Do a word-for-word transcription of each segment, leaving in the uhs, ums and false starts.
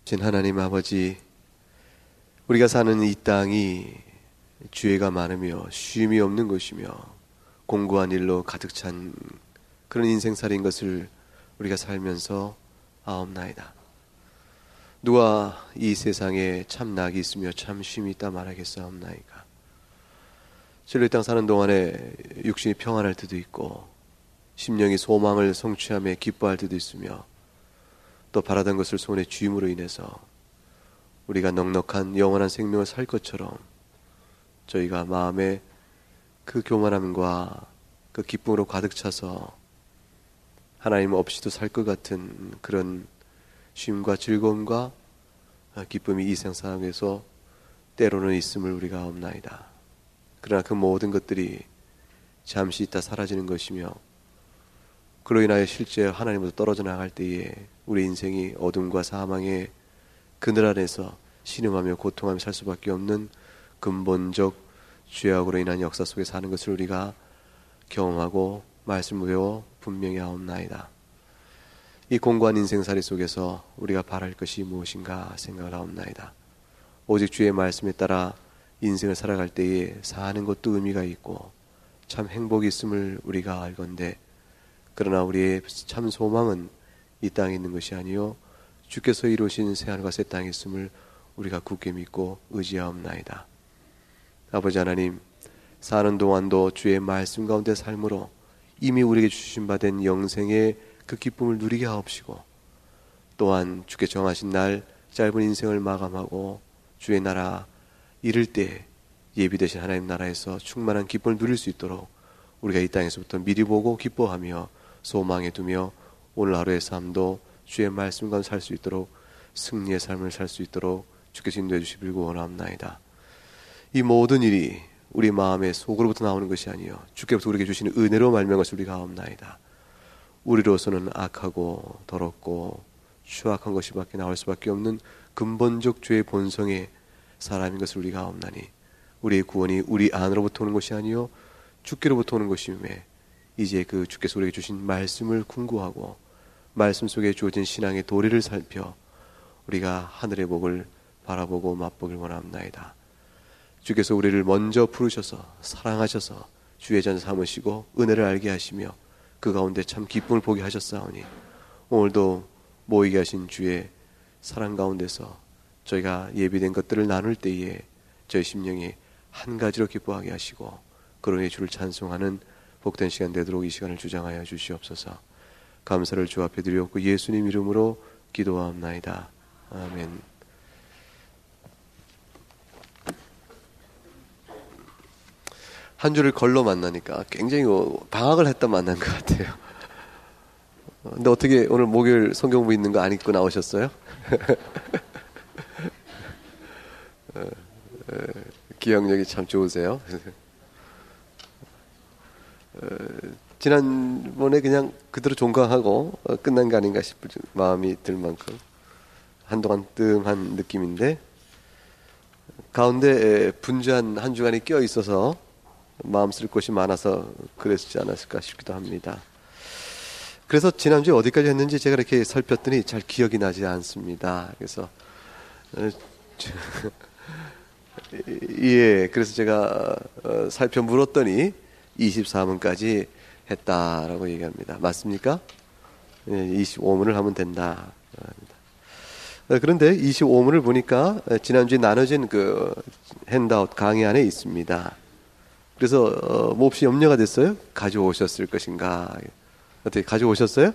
신 하나님 아버지, 우리가 사는 이 땅이 죄가 많으며 쉼이 없는 것이며 공고한 일로 가득 찬 그런 인생살이인 것을 우리가 살면서 아옵나이다. 누가 이 세상에 참 낙이 있으며 참 쉼이 있다 말하겠사옵나이까. 진로 이 땅 사는 동안에 육신이 평안할 때도 있고 심령이 소망을 성취함에 기뻐할 때도 있으며 또 바라던 것을 손에 쥐임으로 인해서 우리가 넉넉한 영원한 생명을 살 것처럼 저희가 마음에 그 교만함과 그 기쁨으로 가득 차서 하나님 없이도 살 것 같은 그런 쉼과 즐거움과 기쁨이 이 세상에서 때로는 있음을 우리가 없나이다. 그러나 그 모든 것들이 잠시 있다 사라지는 것이며 그로 인하여 실제 하나님으로부터 떨어져 나갈 때에 우리 인생이 어둠과 사망의 그늘 안에서 신음하며 고통하며 살 수밖에 없는 근본적 죄악으로 인한 역사 속에 사는 것을 우리가 경험하고 말씀을 외워 분명히 하옵나이다. 이 공고한 인생살이 속에서 우리가 바랄 것이 무엇인가 생각을 하옵나이다. 오직 주의 말씀에 따라 인생을 살아갈 때에 사는 것도 의미가 있고 참 행복이 있음을 우리가 알건대, 그러나 우리의 참 소망은 이 땅에 있는 것이 아니요 주께서 이루신 새하늘과 새 땅에 있음을 우리가 굳게 믿고 의지하옵나이다. 아버지 하나님, 사는 동안도 주의 말씀 가운데 삶으로 이미 우리에게 주신 바 된 영생의 그 기쁨을 누리게 하옵시고, 또한 주께 정하신 날 짧은 인생을 마감하고 주의 나라 이를 때 예비되신 하나님 나라에서 충만한 기쁨을 누릴 수 있도록 우리가 이 땅에서부터 미리 보고 기뻐하며 소망에 두며 오늘 하루의 삶도 주의 말씀 가운데 살 수 있도록 승리의 삶을 살 수 있도록 주께서 인도해 주시길 원하옵나이다. 이 모든 일이 우리 마음의 속으로부터 나오는 것이 아니요 주께서 우리에게 주시는 은혜로 말미암은 것을 우리가 아옵나이다. 우리로서는 악하고 더럽고 추악한 것이 밖에 나올 수밖에 없는 근본적 죄의 본성의 사람인 것을 우리가 아옵나니 우리의 구원이 우리 안으로부터 오는 것이 아니요 주께로부터 오는 것임에 이제 그 주께서 우리에게 주신 말씀을 궁구하고 말씀 속에 주어진 신앙의 도리를 살펴 우리가 하늘의 복을 바라보고 맛보길 원합나이다. 주께서 우리를 먼저 부르셔서 사랑하셔서 주의 전 삼으시고 은혜를 알게 하시며 그 가운데 참 기쁨을 보게 하셨사오니 오늘도 모이게 하신 주의 사랑 가운데서 저희가 예비된 것들을 나눌 때에 저희 심령이 한 가지로 기뻐하게 하시고 그러니 주를 찬송하는 복된 시간 되도록 이 시간을 주장하여 주시옵소서. 감사를 주 앞에 드리옵고 예수님 이름으로 기도하옵나이다. 아멘. 한 주를 걸러 만나니까 굉장히 방학을 했다 만난 것 같아요. 근데 어떻게 오늘 목요일 성경부 있는 거 안 읽고 나오셨어요? 기억력이 참 좋으세요. 지난번에 그냥 그대로 종강하고 끝난 거 아닌가 싶을 마음이 들 만큼 한동안 뜸한 느낌인데 가운데 분주한 한 주간이 껴 있어서 마음 쓸 곳이 많아서 그랬지 않았을까 싶기도 합니다. 그래서 지난주에 어디까지 했는지 제가 이렇게 살폈더니 잘 기억이 나지 않습니다. 그래서 예, 그래서 제가 살펴 물었더니 이십사 문까지 했다라고 얘기합니다. 맞습니까? 예, 이십오 문을 하면 된다. 그런데 이십오 문을 보니까 지난주에 나눠진 그 핸드아웃 강의 안에 있습니다. 그래서 어, 몹시 염려가 됐어요. 가져오셨을 것인가. 어떻게 가져오셨어요?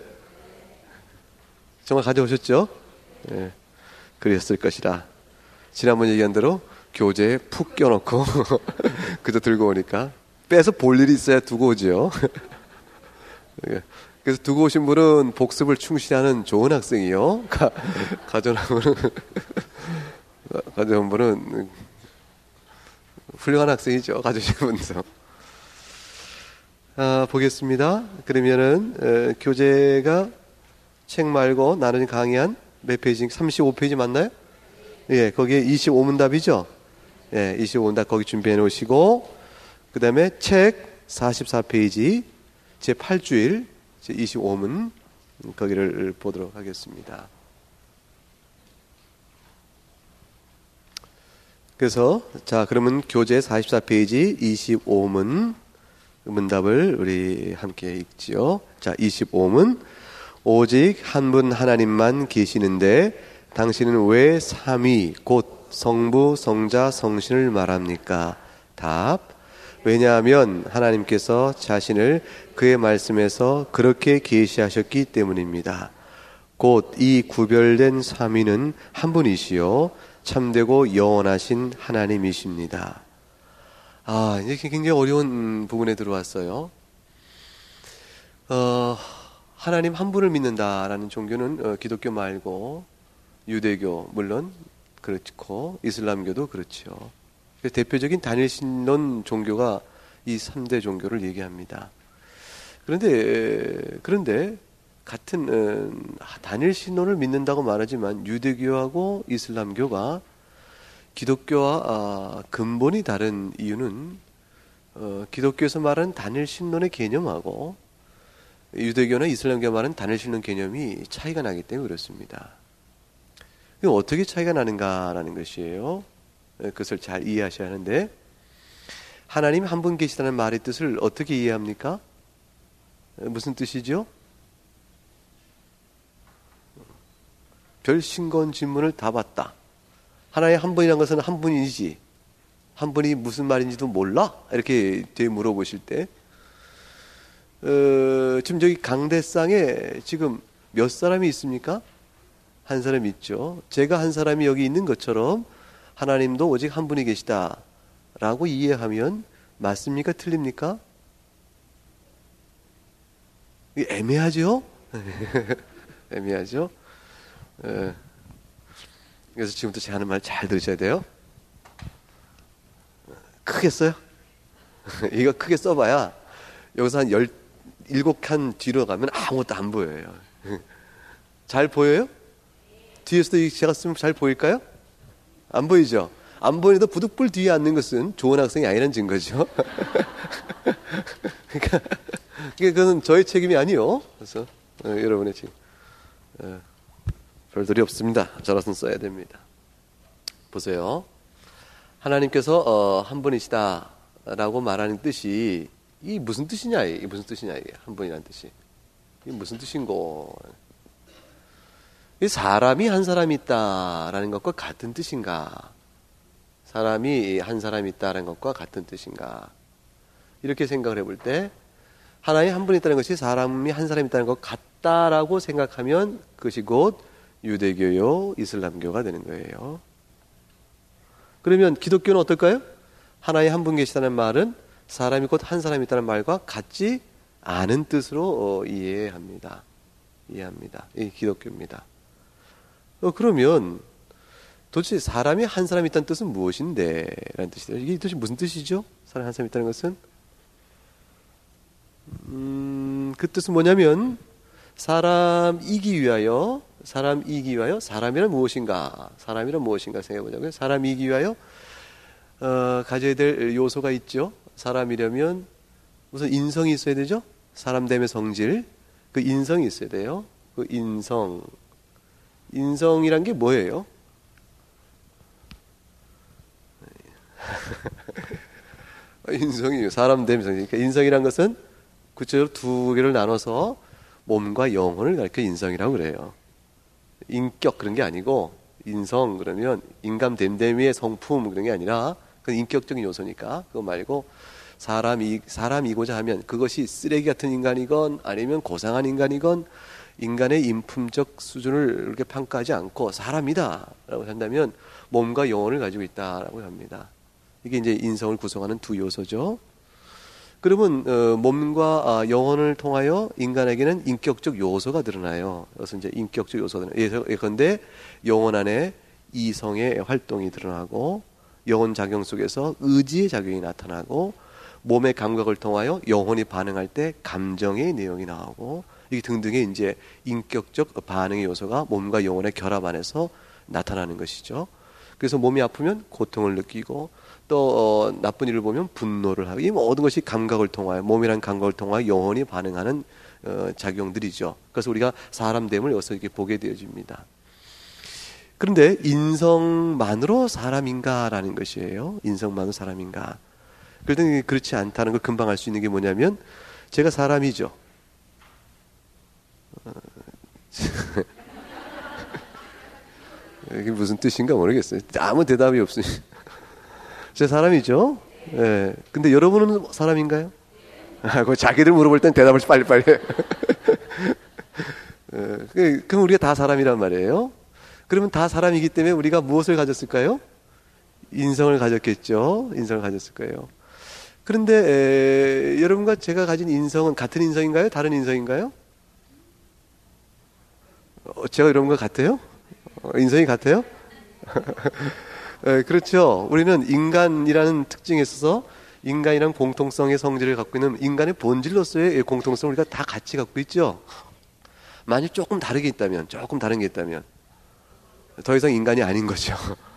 정말 가져오셨죠? 예, 그랬을 것이라. 지난번 얘기한 대로 교재에 푹 껴놓고 그저 들고 오니까 빼서 볼 일이 있어야 두고 오죠. 그래서 두고 오신 분은 복습을 충실히 하는 좋은 학생이요. 가, 가져온 분은 가져온 분은 훌륭한 학생이죠. 가져오신 분도. 아, 보겠습니다. 그러면은 에, 교재가 책 말고 나는 강의한 몇 페이지? 삼십오 페이지 맞나요? 예, 거기에 이십오 문답이죠. 예, 이십오 문답 거기 준비해 놓으시고 그 다음에 책 사십사 페이지 제팔 주일 제이십오 문 거기를 보도록 하겠습니다. 그래서 자 그러면 교재 사십사 페이지 이십오 문 문답을 우리 함께 읽지요. 자 이십오 문 오직 한 분 하나님만 계시는데 당신은 왜 삼위 곧 성부 성자 성신을 말합니까? 답. 왜냐하면 하나님께서 자신을 그의 말씀에서 그렇게 계시하셨기 때문입니다. 곧 이 구별된 삼위는 한 분이시요 참되고 영원하신 하나님이십니다. 아, 이제 굉장히 어려운 부분에 들어왔어요. 어, 하나님 한 분을 믿는다라는 종교는 어, 기독교 말고 유대교 물론 그렇고 이슬람교도 그렇죠. 대표적인 단일 신론 종교가 이 삼 대 종교를 얘기합니다. 그런데 그런데 같은 어, 단일 신론을 믿는다고 말하지만 유대교하고 이슬람교가 기독교와 아, 근본이 다른 이유는 어, 기독교에서 말하는 단일 신론의 개념하고 유대교나 이슬람교가 말하는 단일 신론 개념이 차이가 나기 때문에 그렇습니다. 어떻게 차이가 나는가라는 것이에요. 그것을 잘 이해하셔야 하는데 하나님 한 분 계시다는 말의 뜻을 어떻게 이해합니까? 무슨 뜻이죠? 별 싱거운 질문을 다 받다. 하나님 한 분이라는 것은 한 분이지 한 분이 무슨 말인지도 몰라? 이렇게 물어보실 때 어, 지금 저기 강대상에 지금 몇 사람이 있습니까? 한 사람이 있죠. 제가 한 사람이 여기 있는 것처럼 하나님도 오직 한 분이 계시다라고 이해하면 맞습니까? 틀립니까? 애매하죠? 애매하죠? 에. 그래서 지금부터 제가 하는 말 잘 들으셔야 돼요. 크게 써요. 이거 크게 써봐야 여기서 한 열일곱 칸 뒤로 가면 아무것도 안 보여요. 잘 보여요? 뒤에서도 제가 쓰면 잘 보일까요? 안 보이죠? 안 보이도 부득불 뒤에 앉는 것은 좋은 학생이 아니라는 증거죠. 그러니까 그건 저의 책임이 아니요. 그래서 어, 여러분의 지금 어, 별들이 없습니다. 저라서는 써야 됩니다. 보세요. 하나님께서 어, 한 분이시다라고 말하는 뜻이 이 무슨 뜻이냐? 이게 무슨 뜻이냐? 이게 한 분이라는 뜻이 이게 무슨 뜻인고? 이 사람이 한 사람이 있다라는 것과 같은 뜻인가? 사람이 한 사람이 있다라는 것과 같은 뜻인가? 이렇게 생각을 해볼 때 하나님 한 분이 있다는 것이 사람이 한 사람이 있다는 것 같다라고 생각하면 그것이 곧 유대교요, 이슬람교가 되는 거예요. 그러면 기독교는 어떨까요? 하나님 한 분 계시다는 말은 사람이 곧 한 사람이 있다는 말과 같지 않은 뜻으로 어, 이해합니다. 이해합니다. 이 기독교입니다. 어, 그러면 도대체 사람이 한 사람이 있다는 뜻은 무엇인데? 라는 뜻이죠. 이게 뜻이 무슨 뜻이죠? 사람이 한 사람이 있다는 것은? 음, 그 뜻은 뭐냐면 사람이기 위하여 사람이기 위하여 사람이란 무엇인가? 사람이란 무엇인가 생각해보자고요. 사람이기 위하여 어, 가져야 될 요소가 있죠. 사람이려면 우선 인성이 있어야 되죠. 사람됨의 성질. 그 인성이 있어야 돼요. 그 인성. 인성이란 게 뭐예요? 인성이 사람됨의 성질. 그러니까 인성이란 것은 구체적으로 두 개를 나눠서 몸과 영혼을 가리켜 인성이라고 그래요. 인격 그런 게 아니고 인성 그러면 인감됨됨이의 성품 그런 게 아니라 그건 인격적인 요소니까 그거 말고 사람이 사람이고자 하면 그것이 쓰레기 같은 인간이건 아니면 고상한 인간이건 인간의 인품적 수준을 이렇게 평가하지 않고 사람이다라고 한다면 몸과 영혼을 가지고 있다라고 합니다. 이게 이제 인성을 구성하는 두 요소죠. 그러면 어, 몸과 아, 영혼을 통하여 인간에게는 인격적 요소가 드러나요. 그래서 이제 인격적 요소는 예컨대 영혼 안에 이성의 활동이 드러나고 영혼 작용 속에서 의지의 작용이 나타나고 몸의 감각을 통하여 영혼이 반응할 때 감정의 내용이 나오고 이게 등등의 이제 인격적 반응의 요소가 몸과 영혼의 결합 안에서 나타나는 것이죠. 그래서 몸이 아프면 고통을 느끼고 또 어, 나쁜 일을 보면 분노를 하고 이 모든 것이 감각을 통하여 몸이란 감각을 통하여 영혼이 반응하는 어, 작용들이죠. 그래서 우리가 사람됨을 여기서 이렇게 보게 되어집니다. 그런데 인성만으로 사람인가라는 것이에요. 인성만으로 사람인가. 그런데 그렇지 않다는 걸 금방 알 수 있는 게 뭐냐면 제가 사람이죠. 이게 무슨 뜻인가 모르겠어요. 아무 대답이 없으니. 제 사람이죠. 예. 근데 여러분은 사람인가요? 아, 그 자기들 물어볼 땐 대답을 빨리빨리 해. 예. 그럼 우리가 다 사람이란 말이에요. 그러면 다 사람이기 때문에 우리가 무엇을 가졌을까요? 인성을 가졌겠죠. 인성을 가졌을 거예요. 그런데 에, 여러분과 제가 가진 인성은 같은 인성인가요? 다른 인성인가요? 어, 제가 여러분과 같아요? 어, 인성이 같아요? 에, 그렇죠. 우리는 인간이라는 특징에 있어서 인간이란 공통성의 성질을 갖고 있는 인간의 본질로서의 공통성을 우리가 다 같이 갖고 있죠. 만약 조금 다르게 있다면, 조금 다른 게 있다면 더 이상 인간이 아닌 거죠.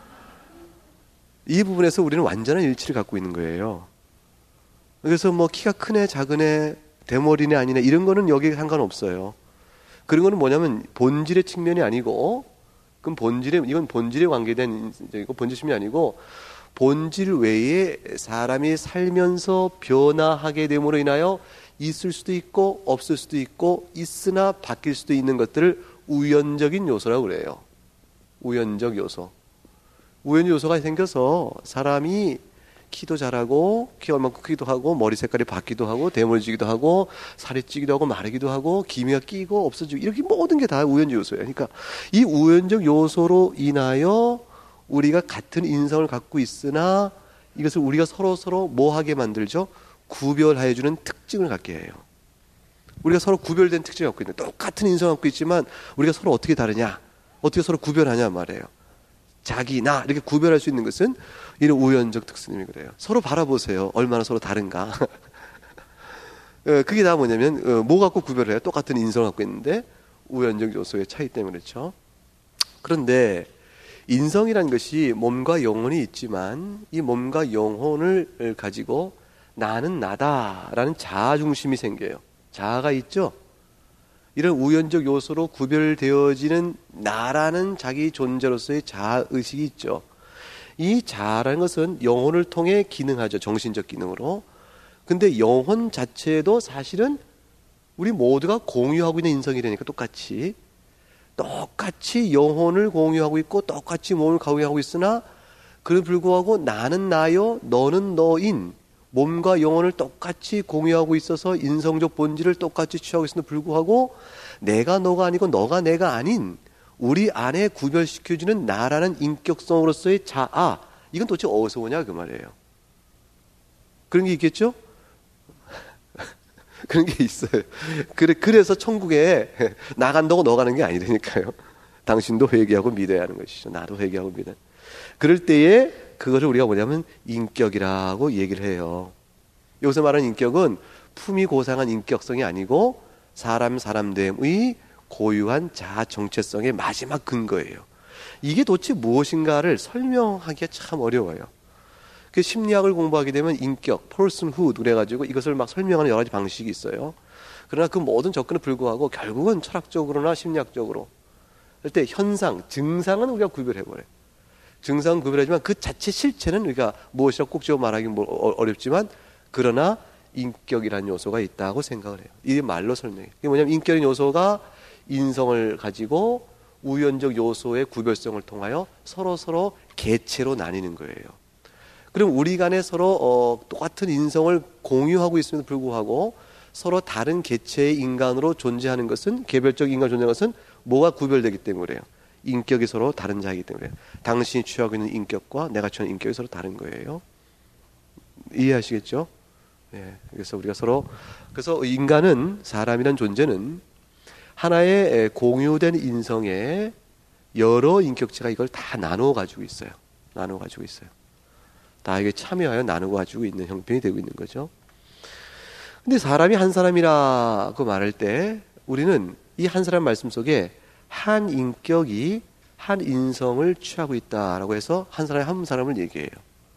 이 부분에서 우리는 완전한 일치를 갖고 있는 거예요. 그래서 뭐 키가 크네, 작으네, 대머리네, 아니네 이런 거는 여기에 상관없어요. 그런 거는 뭐냐면 본질의 측면이 아니고, 그럼 본질의 이건 본질에 관계된 이거 본질심이 아니고 본질 외에 사람이 살면서 변화하게 됨으로 인하여 있을 수도 있고 없을 수도 있고 있으나 바뀔 수도 있는 것들을 우연적인 요소라고 그래요. 우연적 요소. 우연적 요소가 생겨서 사람이 키도 자라고 키 얼마큼 크기도 하고 머리 색깔이 바뀌기도 하고 대머리지기도 하고 살이 찌기도 하고 마르기도 하고 기미가 끼고 없어지고 이렇게 모든 게 다 우연적 요소예요. 그러니까 이 우연적 요소로 인하여 우리가 같은 인성을 갖고 있으나 이것을 우리가 서로 서로 뭐하게 만들죠? 구별하여 주는 특징을 갖게 해요. 우리가 서로 구별된 특징을 갖고 있는데 똑같은 인성을 갖고 있지만 우리가 서로 어떻게 다르냐? 어떻게 서로 구별하냐 말이에요. 자기, 나 이렇게 구별할 수 있는 것은 이런 우연적 특성이 그래요. 서로 바라보세요. 얼마나 서로 다른가. 그게 다 뭐냐면 뭐 갖고 구별을 해요? 똑같은 인성을 갖고 있는데 우연적 요소의 차이 때문에 그렇죠. 그런데 인성이라는 것이 몸과 영혼이 있지만 이 몸과 영혼을 가지고 나는 나다라는 자아중심이 생겨요. 자아가 있죠. 이런 우연적 요소로 구별되어지는 나라는 자기 존재로서의 자아의식이 있죠. 이 자아라는 것은 영혼을 통해 기능하죠. 정신적 기능으로. 근데 영혼 자체도 사실은 우리 모두가 공유하고 있는 인성이라니까 똑같이. 똑같이 영혼을 공유하고 있고 똑같이 몸을 공유하고 있으나 그럼에도 불구하고 나는 나요, 너는 너인 몸과 영혼을 똑같이 공유하고 있어서 인성적 본질을 똑같이 취하고 있음에도 불구하고 내가 너가 아니고 너가 내가 아닌 우리 안에 구별시켜주는 나라는 인격성으로서의 자아, 이건 도대체 어디서 오냐 그 말이에요. 그런 게 있겠죠? 그런 게 있어요. 그래, 그래서 천국에 나간다고 너 가는 게 아니라니까요. 당신도 회개하고 믿어야 하는 것이죠. 나도 회개하고 믿어야. 그럴 때에 그것을 우리가 뭐냐면 인격이라고 얘기를 해요. 여기서 말하는 인격은 품이 고상한 인격성이 아니고 사람 사람됨의 고유한 자아 정체성의 마지막 근거예요. 이게 도대체 무엇인가를 설명하기가 참 어려워요. 그 심리학을 공부하게 되면 인격, personhood 그래가지고 이것을 막 설명하는 여러 가지 방식이 있어요. 그러나 그 모든 접근에 불구하고 결국은 철학적으로나 심리학적으로 그럴 때 현상, 증상은 우리가 구별해버려요. 증상은 구별하지만 그 자체 실체는 우리가 무엇이라고 꼭 집어 말하기 어렵지만 그러나 인격이라는 요소가 있다고 생각을 해요. 이게 말로 설명해요. 이게 뭐냐면 인격인 요소가 인성을 가지고 우연적 요소의 구별성을 통하여 서로 서로 개체로 나뉘는 거예요. 그럼 우리 간에 서로 어, 똑같은 인성을 공유하고 있음에도 불구하고 서로 다른 개체의 인간으로 존재하는 것은 개별적 인간 존재하는 것은 뭐가 구별되기 때문에 그래요. 인격이 서로 다른 자이기 때문에 당신이 취하고 있는 인격과 내가 취하는 인격이 서로 다른 거예요. 이해하시겠죠? 네, 그래서 우리가 서로 그래서 인간은 사람이란 존재는 하나의 공유된 인성의 여러 인격체가 이걸 다 나누어 가지고 있어요. 나누어 가지고 있어요. 다 이게 참여하여 나누어 가지고 있는 형편이 되고 있는 거죠. 근데 사람이 한 사람이라고 말할 때 우리는 이 한 사람 말씀 속에 한 인격이 한 인성을 취하고 있다라고 해서 한 사람이 한 사람을 얘기해요.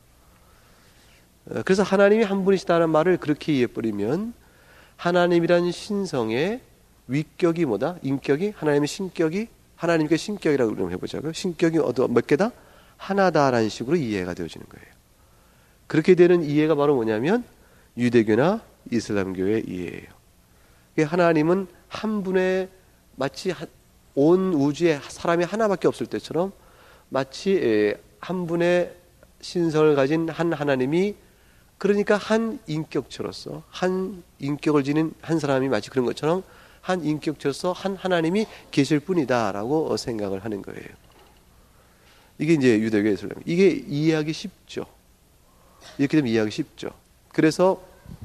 그래서 하나님이 한 분이시다는 말을 그렇게 이해해버리면 하나님이란 신성의 위격이 뭐다? 인격이? 하나님의 신격이 하나님께 신격이라고 그럼 해보자고요. 신격이 몇 개다? 하나다라는 식으로 이해가 되어지는 거예요. 그렇게 되는 이해가 바로 뭐냐면 유대교나 이슬람교의 이해예요. 하나님은 한 분의 마치 온 우주에 사람이 하나밖에 없을 때처럼 마치 한 분의 신성을 가진 한 하나님이 그러니까 한 인격체로서 한 인격을 지닌 한 사람이 마치 그런 것처럼 한 인격체로서 한 하나님이 계실 뿐이다라고 생각을 하는 거예요. 이게 이제 유대교의 이슬람. 이게 이해하기 쉽죠. 이렇게 되면 이해하기 쉽죠. 그래서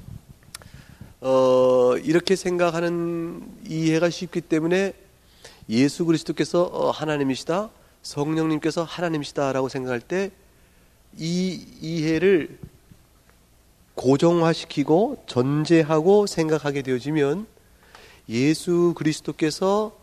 어, 이렇게 생각하는 이해가 쉽기 때문에 예수 그리스도께서 하나님이시다, 성령님께서 하나님이시다라고 생각할 때 이 이해를 고정화시키고 전제하고 생각하게 되어지면 예수 그리스도께서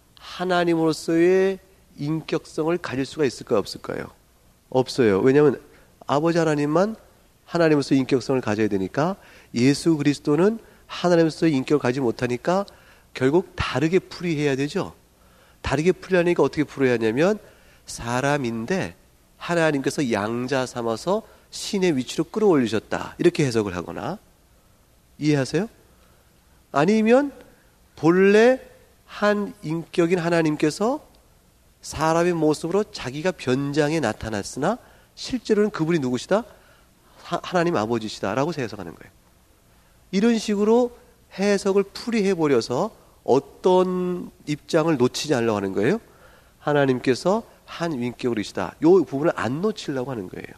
하나님으로서의 인격성을 가질 수가 있을까요? 없을까요? 없어요. 왜냐하면 아버지 하나님만 하나님으로서 인격성을 가져야 되니까 예수 그리스도는 하나님으로서의 인격을 가지지 못하니까 결국 다르게 풀이해야 되죠. 다르게 풀이하니까 어떻게 풀어야 하냐면 사람인데 하나님께서 양자 삼아서 신의 위치로 끌어올리셨다. 이렇게 해석을 하거나 이해하세요? 아니면 본래 한 인격인 하나님께서 사람의 모습으로 자기가 변장해 나타났으나 실제로는 그분이 누구시다? 하, 하나님 아버지시다 라고 해석하는 거예요. 이런 식으로 해석을 풀이해버려서 어떤 입장을 놓치지 않으려고 하는 거예요? 하나님께서 한 인격으로시다. 이 부분을 안 놓치려고 하는 거예요.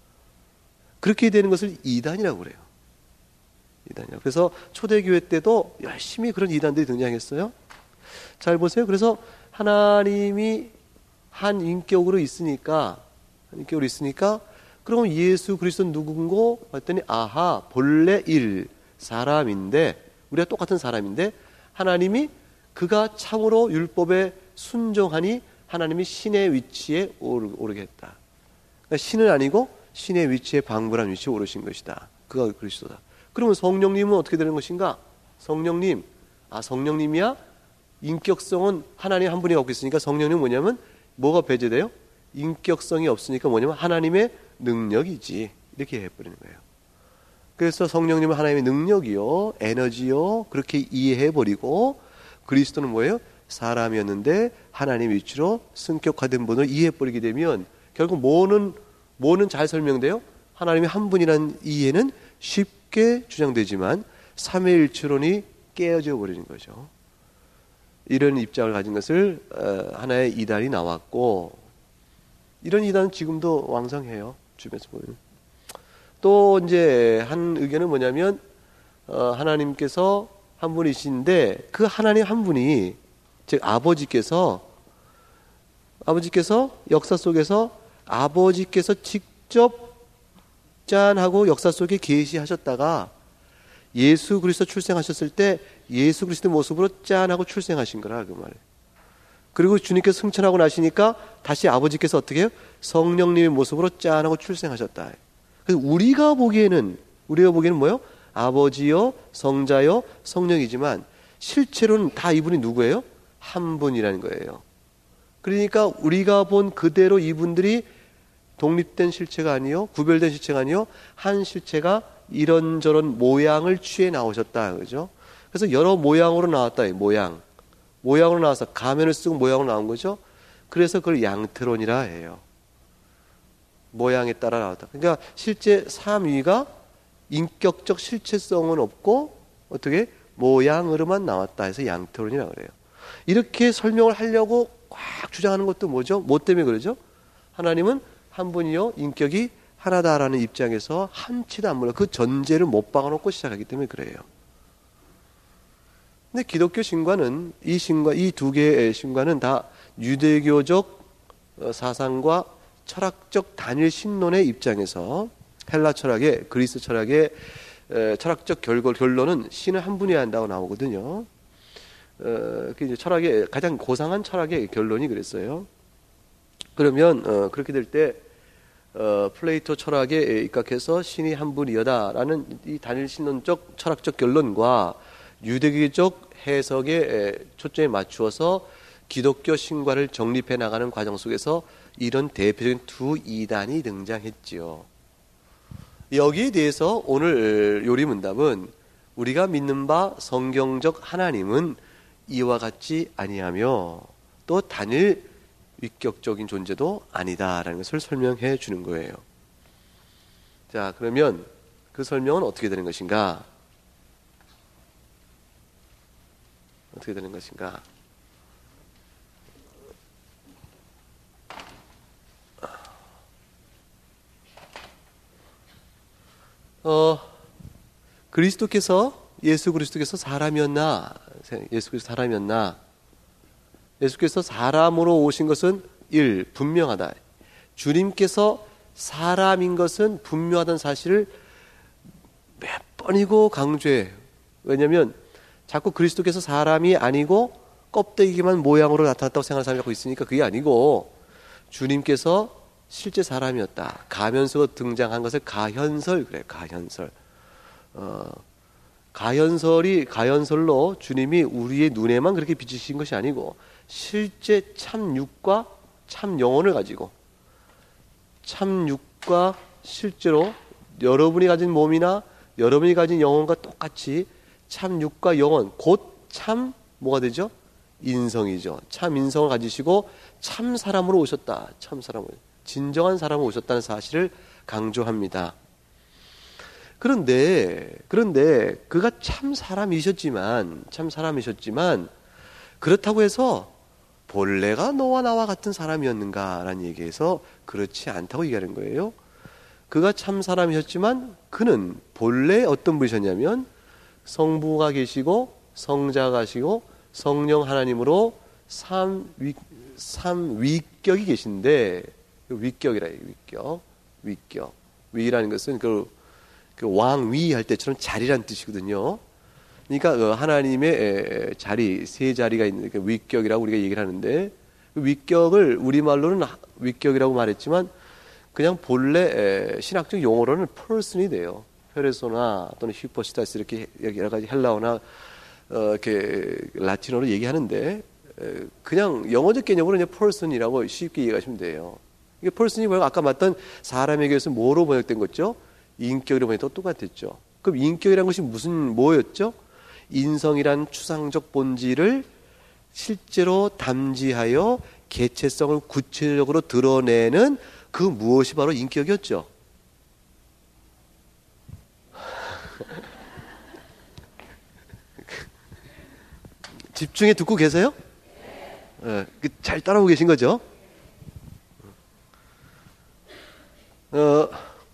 그렇게 되는 것을 이단이라고 그래요. 이단이라고. 그래서 초대교회 때도 열심히 그런 이단들이 등장했어요. 잘 보세요. 그래서 하나님이 한 인격으로 있으니까, 한 인격으로 있으니까, 그럼 예수 그리스도는 누군고? 봤더니, 아하, 본래 일, 사람인데, 우리가 똑같은 사람인데, 하나님이 그가 참으로 율법에 순종하니 하나님이 신의 위치에 오르게 했다. 그러니까 신은 아니고 신의 위치에 방불한 위치에 오르신 것이다. 그가 그리스도다. 그러면 성령님은 어떻게 되는 것인가? 성령님, 아 성령님이야? 인격성은 하나님 한 분이 갖고 있으니까 성령님은 뭐냐면 뭐가 배제돼요? 인격성이 없으니까 뭐냐면 하나님의 능력이지. 이렇게 해버리는 거예요. 그래서 성령님은 하나님의 능력이요, 에너지요, 그렇게 이해해버리고 그리스도는 뭐예요? 사람이었는데 하나님 위치로 승격화된 분을 이해해버리게 되면 결국 뭐는, 뭐는 잘 설명돼요? 하나님이 한 분이라는 이해는 쉽게 주장되지만 삼위일체론이 깨어져 버리는 거죠. 이런 입장을 가진 것을 하나의 이단이 나왔고 이런 이단은 지금도 왕성해요. 주변에서 보면. 또 이제 한 의견은 뭐냐면 어, 하나님께서 한 분이신데 그 하나님 한 분이 즉 아버지께서 아버지께서 역사 속에서 아버지께서 직접 짠하고 역사 속에 계시하셨다가 예수 그리스도 출생하셨을 때 예수 그리스도 모습으로 짠하고 출생하신 거라 그 말이에요. 그리고 주님께서 승천하고 나시니까 다시 아버지께서 어떻게 해요? 성령님의 모습으로 짠하고 출생하셨다. 그래서 우리가 보기에는 우리가 보기에는 뭐요? 아버지요, 성자요, 성령이지만 실제로는 다 이분이 누구예요? 한 분이라는 거예요. 그러니까 우리가 본 그대로 이분들이 독립된 실체가 아니요, 구별된 실체가 아니요, 한 실체가 이런저런 모양을 취해 나오셨다, 그죠? 그래서 여러 모양으로 나왔다, 모양. 모양으로 나와서 가면을 쓰고 모양으로 나온 거죠. 그래서 그걸 양태론이라 해요. 모양에 따라 나왔다. 그러니까 실제 삼위가 인격적 실체성은 없고 어떻게 모양으로만 나왔다 해서 양태론이라고 그래요. 이렇게 설명을 하려고 꽉 주장하는 것도 뭐죠? 뭐 때문에 그러죠? 하나님은 한 분이요, 인격이 하나다라는 입장에서 한치도 안 몰라. 그 전제를 못 박아놓고 시작하기 때문에 그래요. 근데 기독교 신과는 이 신과, 이 두 개의 신과는 다 유대교적 사상과 철학적 단일 신론의 입장에서 헬라 철학의, 그리스 철학의 철학적 결과, 결론은 신은 한 분이어야 한다고 나오거든요. 어, 그 이제 철학의 가장 고상한 철학의 결론이 그랬어요. 그러면 어, 그렇게 될 때 어, 플레이토 철학에 입각해서 신이 한 분이여다라는 이 단일 신론적 철학적 결론과 유대교적 해석에 초점에 맞추어서 기독교 신과를 정립해 나가는 과정 속에서 이런 대표적인 두 이단이 등장했지요. 여기에 대해서 오늘 요리문답은 우리가 믿는 바 성경적 하나님은 이와 같지 아니하며 또 단일 위격적인 존재도 아니다라는 것을 설명해 주는 거예요. 자, 그러면 그 설명은 어떻게 되는 것인가? 어떻게 되는 것인가? 어, 그리스도께서 예수 그리스도께서 사람이었나? 예수 그리스도 사람이었나? 예수께서 사람으로 오신 것은 일, 분명하다. 주님께서 사람인 것은 분명하다는 사실을 몇 번이고 강조해요. 왜냐하면 자꾸 그리스도께서 사람이 아니고 껍데기만 모양으로 나타났다고 생각하는 사람이 자꾸 있으니까 그게 아니고 주님께서 실제 사람이었다. 가면서 등장한 것을 가현설 그래요. 가현설. 어, 가현설이 가현설로 주님이 우리의 눈에만 그렇게 비치신 것이 아니고 실제 참 육과 참 영혼을 가지고 참 육과 실제로 여러분이 가진 몸이나 여러분이 가진 영혼과 똑같이 참 육과 영혼 곧 참 뭐가 되죠? 인성이죠. 참 인성을 가지시고 참 사람으로 오셨다. 참 사람으로 진정한 사람으로 오셨다는 사실을 강조합니다. 그런데 그런데 그가 참 사람이셨지만 참 사람이셨지만 그렇다고 해서 본래가 너와 나와 같은 사람이었는가라는 얘기에서 그렇지 않다고 얘기하는 거예요. 그가 참 사람이셨지만 그는 본래 어떤 분이셨냐면 성부가 계시고 성자가 계시고 성령 하나님으로 삼위, 삼위격이 계신데 위격이라 해요. 위격. 위격. 위라는 것은 그, 그 왕위 할 때처럼 자리란 뜻이거든요. 그러니까 그 하나님의 자리, 세 자리가 있는 그 위격이라고 우리가 얘기를 하는데 그 위격을 우리말로는 위격이라고 말했지만 그냥 본래 신학적 용어로는 person이 돼요. 페르소나 또는 히포스타스 이렇게 여러 가지 헬라어나 어, 이렇게 라틴어로 얘기하는데 그냥 영어적 개념으로 그냥 person이라고 쉽게 이해하시면 돼요. 이게 person이 뭐예요? 아까 말했던 사람에게서 뭐로 번역된 거죠? 인격으로 번역된 거 똑같았죠. 그럼 인격이라는 것이 무슨 뭐였죠? 인성이란 추상적 본질을 실제로 담지하여 개체성을 구체적으로 드러내는 그 무엇이 바로 인격이었죠. 집중해 듣고 계세요? 네, 잘 따라오고 계신 거죠? 어,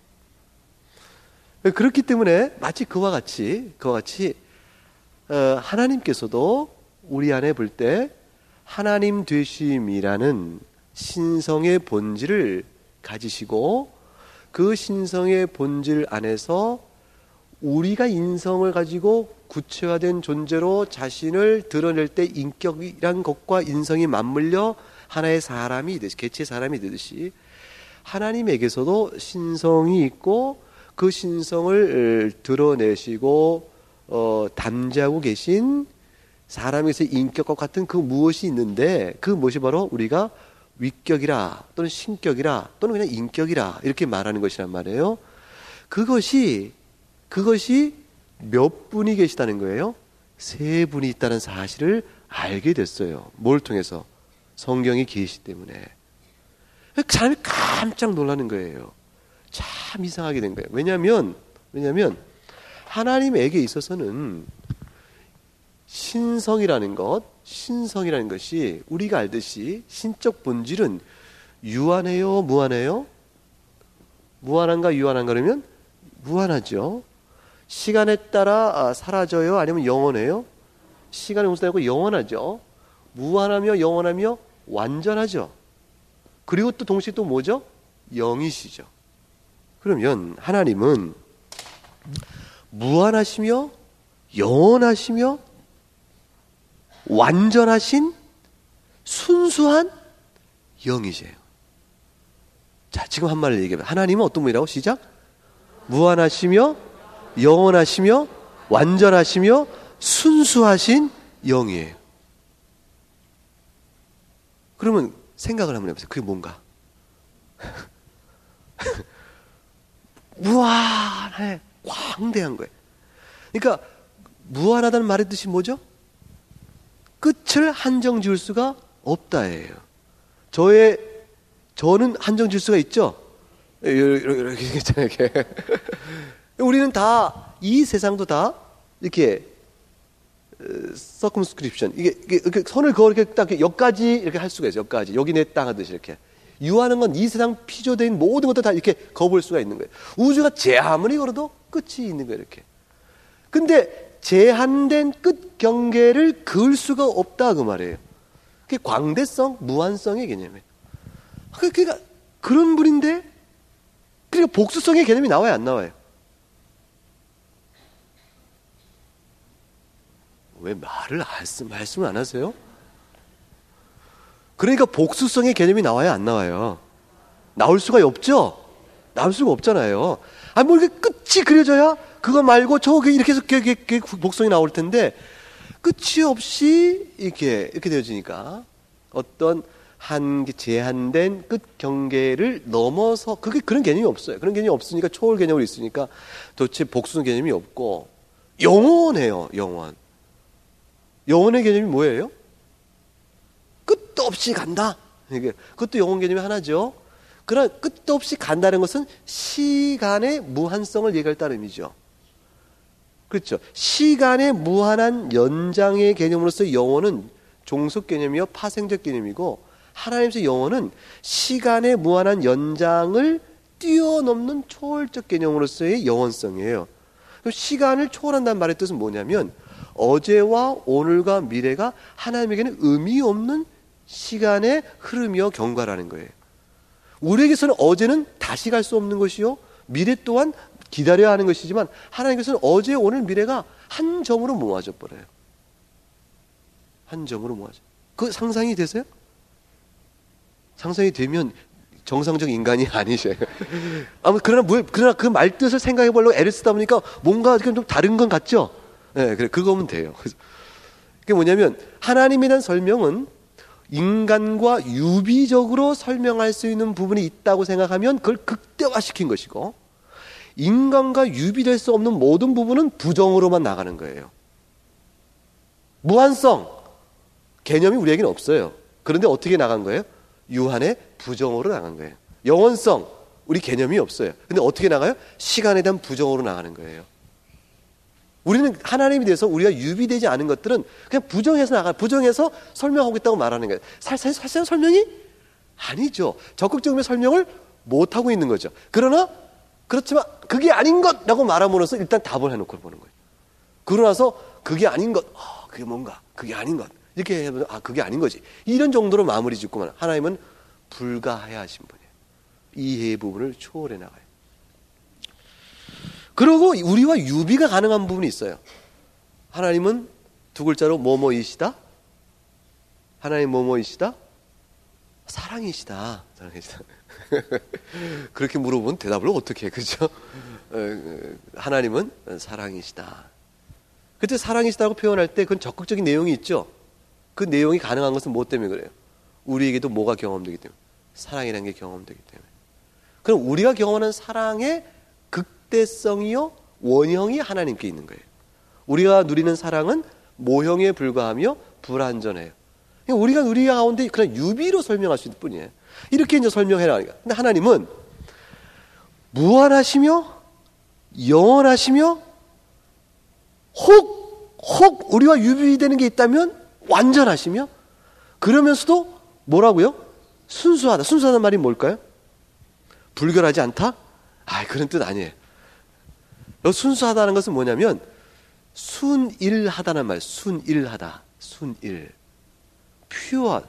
그렇기 때문에 마치 그와 같이 그와 같이 어, 하나님께서도 우리 안에 볼 때 하나님 되심이라는 신성의 본질을 가지시고 그 신성의 본질 안에서 우리가 인성을 가지고 구체화된 존재로 자신을 드러낼 때 인격이란 것과 인성이 맞물려 하나의 사람이 되듯이 개체 사람이 되듯이 하나님에게서도 신성이 있고 그 신성을 드러내시고 어, 담지하고 계신 사람에서 인격과 같은 그 무엇이 있는데 그 무엇이 바로 우리가 위격이라 또는 신격이라 또는 그냥 인격이라 이렇게 말하는 것이란 말이에요. 그것이 그것이 몇 분이 계시다는 거예요? 세 분이 있다는 사실을 알게 됐어요. 뭘 통해서? 성경이 계시기 때문에. 사람이 깜짝 놀라는 거예요. 참 이상하게 된 거예요. 왜냐하면 왜냐하면 하나님에게 있어서는 신성이라는 것, 신성이라는 것이 우리가 알듯이 신적 본질은 유한해요, 무한해요? 무한한가 유한한가 그러면 무한하죠. 시간에 따라 사라져요, 아니면 영원해요? 시간이 우선하고 영원하죠. 무한하며 영원하며 완전하죠. 그리고 또 동시에 또 뭐죠? 영이시죠. 그러면 하나님은 무한하시며 영원하시며 완전하신 순수한 영이세요. 자, 지금 한 말을 얘기해봐요. 하나님은 어떤 분이라고? 시작. 무한하시며 영원하시며 완전하시며 순수하신 영이에요. 그러면 생각을 한번 해보세요. 그게 뭔가? 무한해, 광대한 거예요. 그러니까 무한하다는 말의 뜻이 뭐죠? 끝을 한정 지을 수가 없다예요. 저의 저는 한정 지을 수가 있죠. 이렇게 이렇게 이렇게. 우리는 다 이 세상도 다 이렇게 서컴스크립션 이게, 이게, 이렇게 선을 그어 이렇게 딱 여기까지 이렇게 할 수가 있어요. 여기까지 여기 내 땅 하듯이 이렇게. 유하는 건 이 세상 피조된 모든 것도 다 이렇게 거볼 수가 있는 거예요. 우주가 제 아무리 걸어도 끝이 있는 거예요. 이렇게. 근데 제한된 끝 경계를 그을 수가 없다 그 말이에요. 그게 광대성, 무한성의 개념이에요. 그러니까 그런 분인데, 그러니까 복수성의 개념이 나와요, 안 나와요? 왜 말을 말씀, 말씀을 안 하세요? 그러니까 복수성의 개념이 나와요, 안 나와요? 나올 수가 없죠? 나올 수가 없잖아요. 아, 뭐 이렇게 끝이 그려져야 그거 말고 저기 이렇게 해서 이렇게, 이렇게 복성이 나올 텐데, 끝이 없이 이렇게, 이렇게 되어지니까 어떤 한 제한된 끝 경계를 넘어서, 그게 그런 개념이 없어요. 그런 개념이 없으니까, 초월 개념으로 있으니까 도대체 복수성 개념이 없고, 영원해요, 영원. 영원의 개념이 뭐예요? 끝도 없이 간다. 이게 그것도 영원 개념이 하나죠. 그러나 끝도 없이 간다는 것은 시간의 무한성을 얘기할 의미죠. 그렇죠. 시간의 무한한 연장의 개념으로서 영원은 종속 개념이요 파생적 개념이고, 하나님께서 영원은 시간의 무한한 연장을 뛰어넘는 초월적 개념으로서의 영원성이에요. 그럼 시간을 초월한다는 말의 뜻은 뭐냐면, 어제와 오늘과 미래가 하나님에게는 의미 없는 시간의 흐름이요 경과라는 거예요. 우리에게서는 어제는 다시 갈 수 없는 것이요, 미래 또한 기다려야 하는 것이지만, 하나님께서는 어제, 오늘, 미래가 한 점으로 모아져 버려요. 한 점으로 모아져. 그 상상이 되세요? 상상이 되면 정상적 인간이 아니셔요. 아무 그러나 뭐, 그러나 그 말 뜻을 생각해 보려고 애를 쓰다 보니까 뭔가 좀 다른 건 같죠. 네, 그래 그거면 돼요. 그게 뭐냐면, 하나님에 대한 설명은 인간과 유비적으로 설명할 수 있는 부분이 있다고 생각하면 그걸 극대화시킨 것이고, 인간과 유비될 수 없는 모든 부분은 부정으로만 나가는 거예요. 무한성 개념이 우리에게는 없어요. 그런데 어떻게 나간 거예요? 유한의 부정으로 나간 거예요. 영원성 우리 개념이 없어요. 근데 어떻게 나가요? 시간에 대한 부정으로 나가는 거예요. 우리는 하나님에 대해서 우리가 유비되지 않은 것들은 그냥 부정해서 나가, 부정해서 설명하고 있다고 말하는 거예요. 사실, 사실 설명이 아니죠. 적극적으로 설명을 못하고 있는 거죠. 그러나, 그렇지만 그게 아닌 것라고 말함으로써 일단 답을 해놓고 보는 거예요. 그러고 나서 그게 아닌 것, 아, 그게 뭔가, 그게 아닌 것. 이렇게 해보면, 아, 그게 아닌 거지. 이런 정도로 마무리 짓고만, 하나님은 불가하신 분이에요. 이해의 부분을 초월해 나가요. 그리고 우리와 유비가 가능한 부분이 있어요. 하나님은 두 글자로 뭐뭐이시다. 하나님 뭐뭐이시다. 사랑이시다. 사랑이시다. 그렇게 물어보면 대답을 어떻게 해, 그렇죠? 하나님은 사랑이시다. 그때 사랑이시다고 표현할 때 그건 적극적인 내용이 있죠. 그 내용이 가능한 것은 뭐 때문에 그래요? 우리에게도 뭐가 경험되기 때문에, 사랑이라는 게 경험되기 때문에. 그럼 우리가 경험하는 사랑의 극대성이요 원형이 하나님께 있는 거예요. 우리가 누리는 사랑은 모형에 불과하며 불완전해요. 우리가 우리 가운데 그냥 유비로 설명할 수 있을 뿐이에요. 이렇게 이제 설명해라. 근데 하나님은 무한하시며 영원하시며 혹, 혹 우리와 유비되는 게 있다면 완전하시며, 그러면서도 뭐라고요? 순수하다. 순수하다는 말이 뭘까요? 불결하지 않다? 아, 그런 뜻 아니에요. 순수하다는 것은 뭐냐면 순일하다는 말. 순일하다. 순일. 퓨어.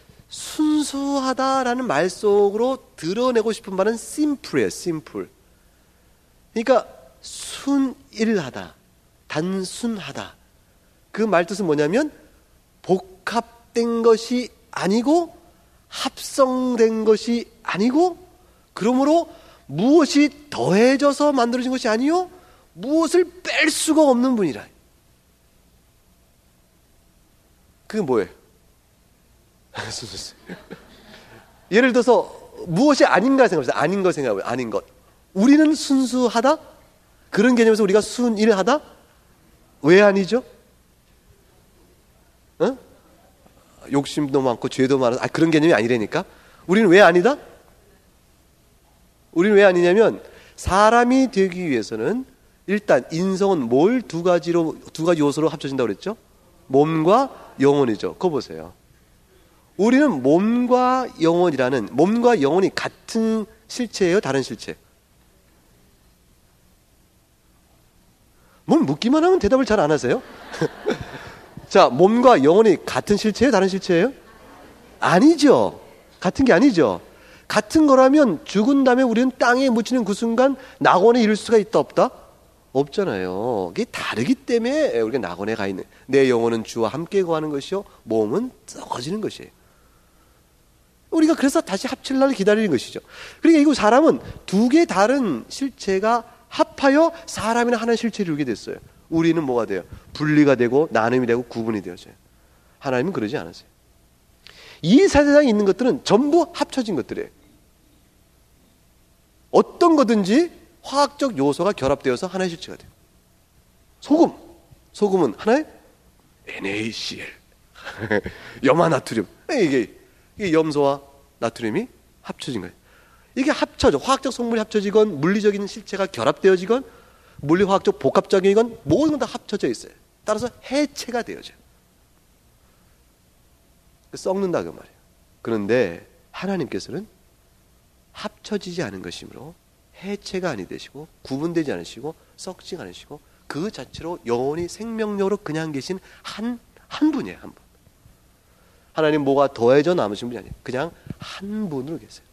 순수하다라는 말 속으로 드러내고 싶은 말은 심플이에요. 심플. 그러니까 순일하다. 단순하다. 그 말 뜻은 뭐냐면 복합된 것이 아니고 합성된 것이 아니고, 그러므로 무엇이 더해져서 만들어진 것이 아니요 무엇을 뺄 수가 없는 분이라. 그게 뭐예요? 순수성. 예를 들어서 무엇이 아닌가 생각합시다. 아닌 거 생각해요. 아닌 것. 우리는 순수하다? 그런 개념에서 우리가 순일하다? 왜 아니죠? 어? 욕심도 많고 죄도 많아서 아, 그런 개념이 아니라니까. 우리는 왜 아니다? 우리는 왜 아니냐면 사람이 되기 위해서는 일단 인성은 뭘 두 가지로 두 가지 요소로 합쳐진다고 그랬죠? 몸과 영혼이죠. 그거 보세요. 우리는 몸과 영혼이라는 몸과 영혼이 같은 실체예요? 다른 실체? 뭘 묻기만 하면 대답을 잘 안 하세요? 자, 몸과 영혼이 같은 실체예요? 다른 실체예요? 아니죠. 같은 게 아니죠. 같은 거라면 죽은 다음에 우리는 땅에 묻히는 그 순간 낙원에 이를 수가 있다 없다? 없잖아요. 이게 다르기 때문에 우리가 낙원에 가 있는. 내 영혼은 주와 함께 거하는 것이요 몸은 썩어지는 것이에요. 우리가 그래서 다시 합칠 날을 기다리는 것이죠. 그러니까 이거 사람은 두 개 다른 실체가 합하여 사람이나 하나의 실체를 이루게 됐어요. 우리는 뭐가 돼요? 분리가 되고 나눔이 되고 구분이 되어져요. 하나님은 그러지 않으세요. 이 세상에 있는 것들은 전부 합쳐진 것들이에요. 어떤 거든지 화학적 요소가 결합되어서 하나의 실체가 돼요. 소금. 소금은 하나의 엔 에이 씨 엘. 염화나트륨. 이게, 이게 염소와 나트륨이 합쳐진 거예요. 이게 합쳐져. 화학적 성분이 합쳐지건 물리적인 실체가 결합되어지건 물리화학적 복합작용이건 모든 건 다 합쳐져 있어요. 따라서 해체가 되어져요. 썩는다 그 말이에요. 그런데 하나님께서는 합쳐지지 않은 것이므로 해체가 아니 되시고 구분되지 않으시고 썩지 않으시고 그 자체로 영원히 생명력으로 그냥 계신 한, 한 분이에요. 한 분. 하나님 뭐가 더해져 남으신 분이 아니에요. 그냥 한 분으로 계세요.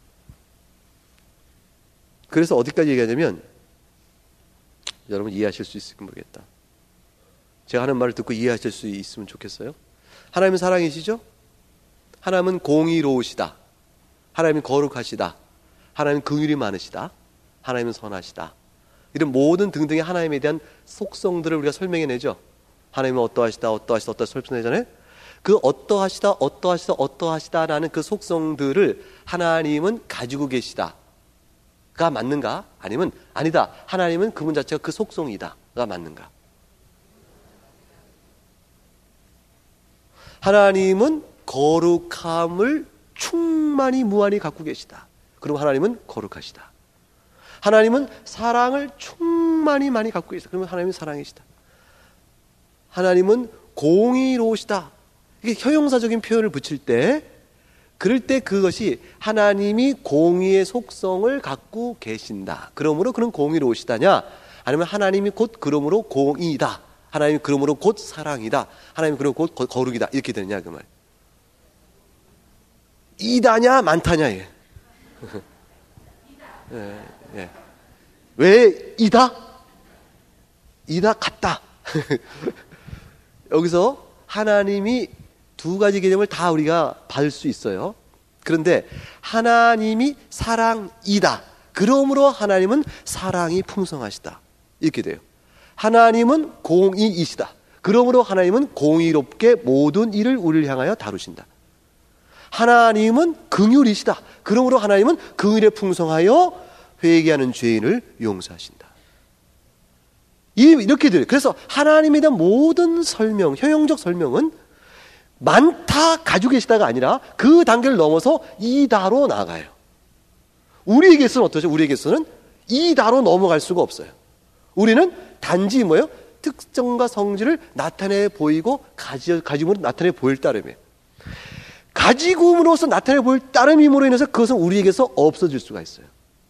그래서 어디까지 얘기하냐면 여러분 이해하실 수 있을지 모르겠다. 제가 하는 말을 듣고 이해하실 수 있으면 좋겠어요. 하나님은 사랑이시죠? 하나님은 공의로우시다. 하나님은 거룩하시다. 하나님은 긍휼이 많으시다. 하나님은 선하시다. 이런 모든 등등의 하나님에 대한 속성들을 우리가 설명해내죠. 하나님은 어떠하시다, 어떠하시다, 어떠하시다 설명하잖아요. 그 어떠하시다, 어떠하시다, 어떠하시다라는 그 속성들을 하나님은 가지고 계시다가 맞는가? 아니면 아니다. 하나님은 그분 자체가 그 속성이다가 맞는가? 하나님은 거룩함을 충만히 무한히 갖고 계시다. 그럼 하나님은 거룩하시다. 하나님은 사랑을 충만히 많이 갖고 계시다. 그러면 하나님은 사랑이시다. 하나님은 공의로우시다. 이게 형용사적인 표현을 붙일 때 그럴 때 그것이 하나님이 공의의 속성을 갖고 계신다. 그러므로 그는 공의로우시다냐? 아니면 하나님이 곧 그러므로 공의다. 하나님이 그러므로 곧 사랑이다. 하나님이 그러므로 곧 거룩이다. 이렇게 되느냐 그 말. 이다냐 많다냐 예. 예, 예. 왜 이다? 이다 같다. 여기서 하나님이 두 가지 개념을 다 우리가 받을 수 있어요. 그런데 하나님이 사랑이다. 그러므로 하나님은 사랑이 풍성하시다. 이렇게 돼요. 하나님은 공의이시다. 그러므로 하나님은 공의롭게 모든 일을 우리를 향하여 다루신다. 하나님은 긍휼이시다. 그러므로 하나님은 긍휼에 풍성하여 회개하는 죄인을 용서하신다. 이렇게 돼요. 그래서 하나님에 대한 모든 설명, 형용적 설명은 많다 가지고 계시다가 아니라 그 단계를 넘어서 이다로 나아가요. 우리에게서는 어떠죠? 우리에게서는 이다로 넘어갈 수가 없어요. 우리는 단지 뭐예요? 특성과 성질을 나타내 보이고 가지, 가짐으로 나타내 보일 따름이에요. 가지고음으로써 나타내 보일 따름임으로 인해서 그것은 우리에게서 없어질 수가 있어요.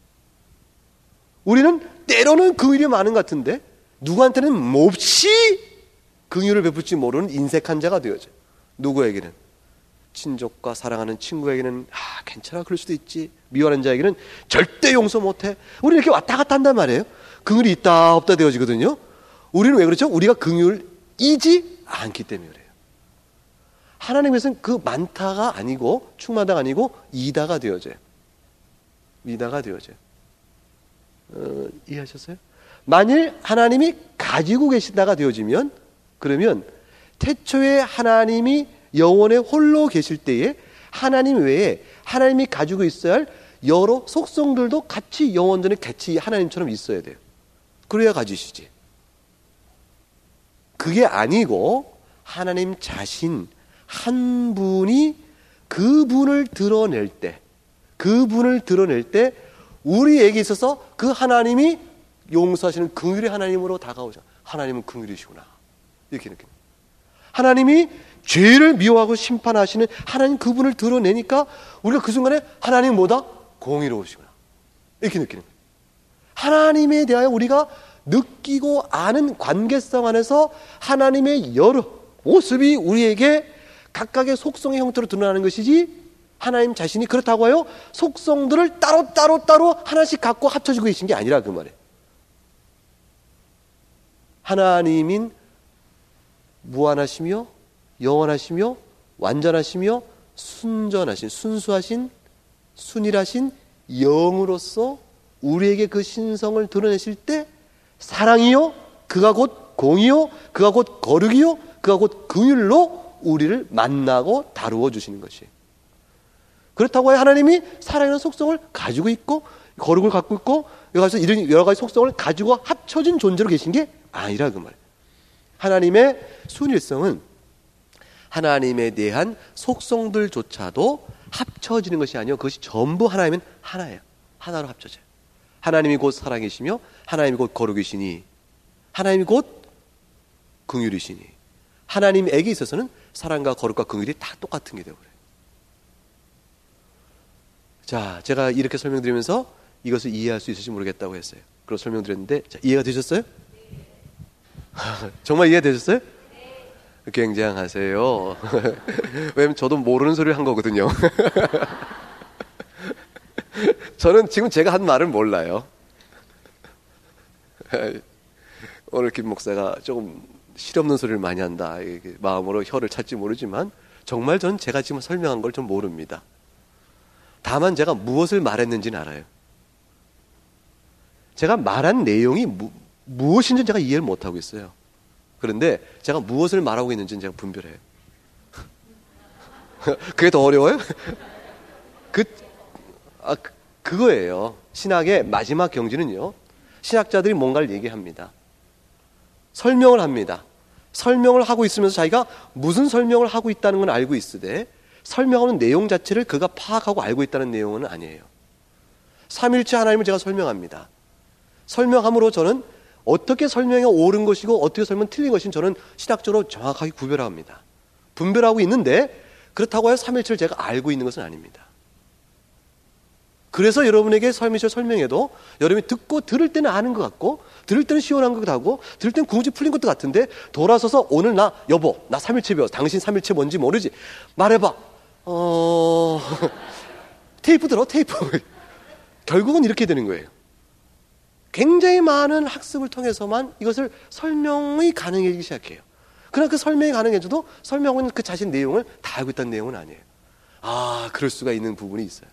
우리는 때로는 긍휼이 많은 것 같은데 누구한테는 몹시 긍휼을 베풀지 모르는 인색한 자가 되어져요. 누구에게는 친족과 사랑하는 친구에게는 아 괜찮아 그럴 수도 있지. 미워하는 자에게는 절대 용서 못해. 우리는 이렇게 왔다 갔다 한단 말이에요. 긍휼이 있다 없다 되어지거든요. 우리는 왜 그렇죠? 우리가 긍휼이지 않기 때문에 그래요. 하나님께서는 그 많다가 아니고 충만하다가 아니고 이다가 되어져요. 이다가 되어져요. 어, 이해하셨어요? 만일 하나님이 가지고 계신다가 되어지면 그러면 태초에 하나님이 영혼에 홀로 계실 때에 하나님 외에 하나님이 가지고 있어야 할 여러 속성들도 같이 영혼들은 같이 하나님처럼 있어야 돼요. 그래야 가지시지. 그게 아니고 하나님 자신 한 분이 그분을 드러낼 때, 그분을 드러낼 때 우리에게 있어서 그 하나님이 용서하시는 긍휼의 하나님으로 다가오죠. 하나님은 긍휼이시구나. 이렇게 느낍니다. 하나님이 죄를 미워하고 심판하시는 하나님 그분을 드러내니까 우리가 그 순간에 하나님 뭐다? 공의로우시구나. 이렇게 느끼는 거예요. 하나님에 대하여 우리가 느끼고 아는 관계성 안에서 하나님의 여러 모습이 우리에게 각각의 속성의 형태로 드러나는 것이지, 하나님 자신이 그렇다고 하여 속성들을 따로 따로 따로 하나씩 갖고 합쳐지고 계신 게 아니라 그 말이에요. 하나님인 무한하시며 영원하시며 완전하시며 순전하신 순수하신 순일하신 영으로서 우리에게 그 신성을 드러내실 때 사랑이요 그가 곧 공이요 그가 곧 거룩이요 그가 곧 긍휼로 우리를 만나고 다루어 주시는 것이에요. 그렇다고 해 하나님이 사랑이라는 속성을 가지고 있고 거룩을 갖고 있고 여러 가지 이런 여러 가지 속성을 가지고 합쳐진 존재로 계신 게 아니라 그 말이에요. 하나님의 순일성은 하나님에 대한 속성들조차도 합쳐지는 것이 아니요 그것이 전부 하나님은 하나예요. 하나로 합쳐져요. 하나님이 곧 사랑이시며 하나님이 곧 거룩이시니 하나님이 곧 긍휼이시니 하나님에게 있어서는 사랑과 거룩과 긍휼이 다 똑같은 게 되어버려요. 자, 제가 이렇게 설명드리면서 이것을 이해할 수 있을지 모르겠다고 했어요. 그리고 설명드렸는데 자, 이해가 되셨어요? 정말 이해되셨어요? 굉장하세요. 왜냐면 저도 모르는 소리를 한 거거든요. 저는 지금 제가 한 말을 몰라요. 오늘 김 목사가 조금 실없는 소리를 많이 한다, 마음으로 혀를 찾지 모르지만 정말 전 제가 지금 설명한 걸 좀 모릅니다. 다만 제가 무엇을 말했는지는 알아요. 제가 말한 내용이 무, 무엇인지 제가 이해를 못하고 있어요. 그런데 제가 무엇을 말하고 있는지는 제가 분별해요. 그게 더 어려워요? 그, 아, 그, 그거예요. 신학의 마지막 경지는요, 신학자들이 뭔가를 얘기합니다. 설명을 합니다. 설명을 하고 있으면서 자기가 무슨 설명을 하고 있다는 건 알고 있으되 설명하는 내용 자체를 그가 파악하고 알고 있다는 내용은 아니에요. 삼일체 하나님을 제가 설명합니다. 설명함으로 저는 어떻게 설명이 옳은 것이고 어떻게 설명은 틀린 것인 저는 신학적으로 정확하게 구별합니다. 분별하고 있는데 그렇다고 해서 삼일체를 제가 알고 있는 것은 아닙니다. 그래서 여러분에게 삼일체 설명해도 여러분이 듣고 들을 때는 아는 것 같고 들을 때는 시원한 것 같고 들을 때는 궁지 풀린 것도 같은데 돌아서서 오늘 나 여보 나 삼일체 배웠어. 당신 삼일체 뭔지 모르지? 말해봐. 어... 테이프 들어 테이프. 결국은 이렇게 되는 거예요. 굉장히 많은 학습을 통해서만 이것을 설명이 가능해지기 시작해요. 그러나 그 설명이 가능해져도 설명하고 있는 그 자신 내용을 다 알고 있다는 내용은 아니에요. 아, 그럴 수가 있는 부분이 있어요.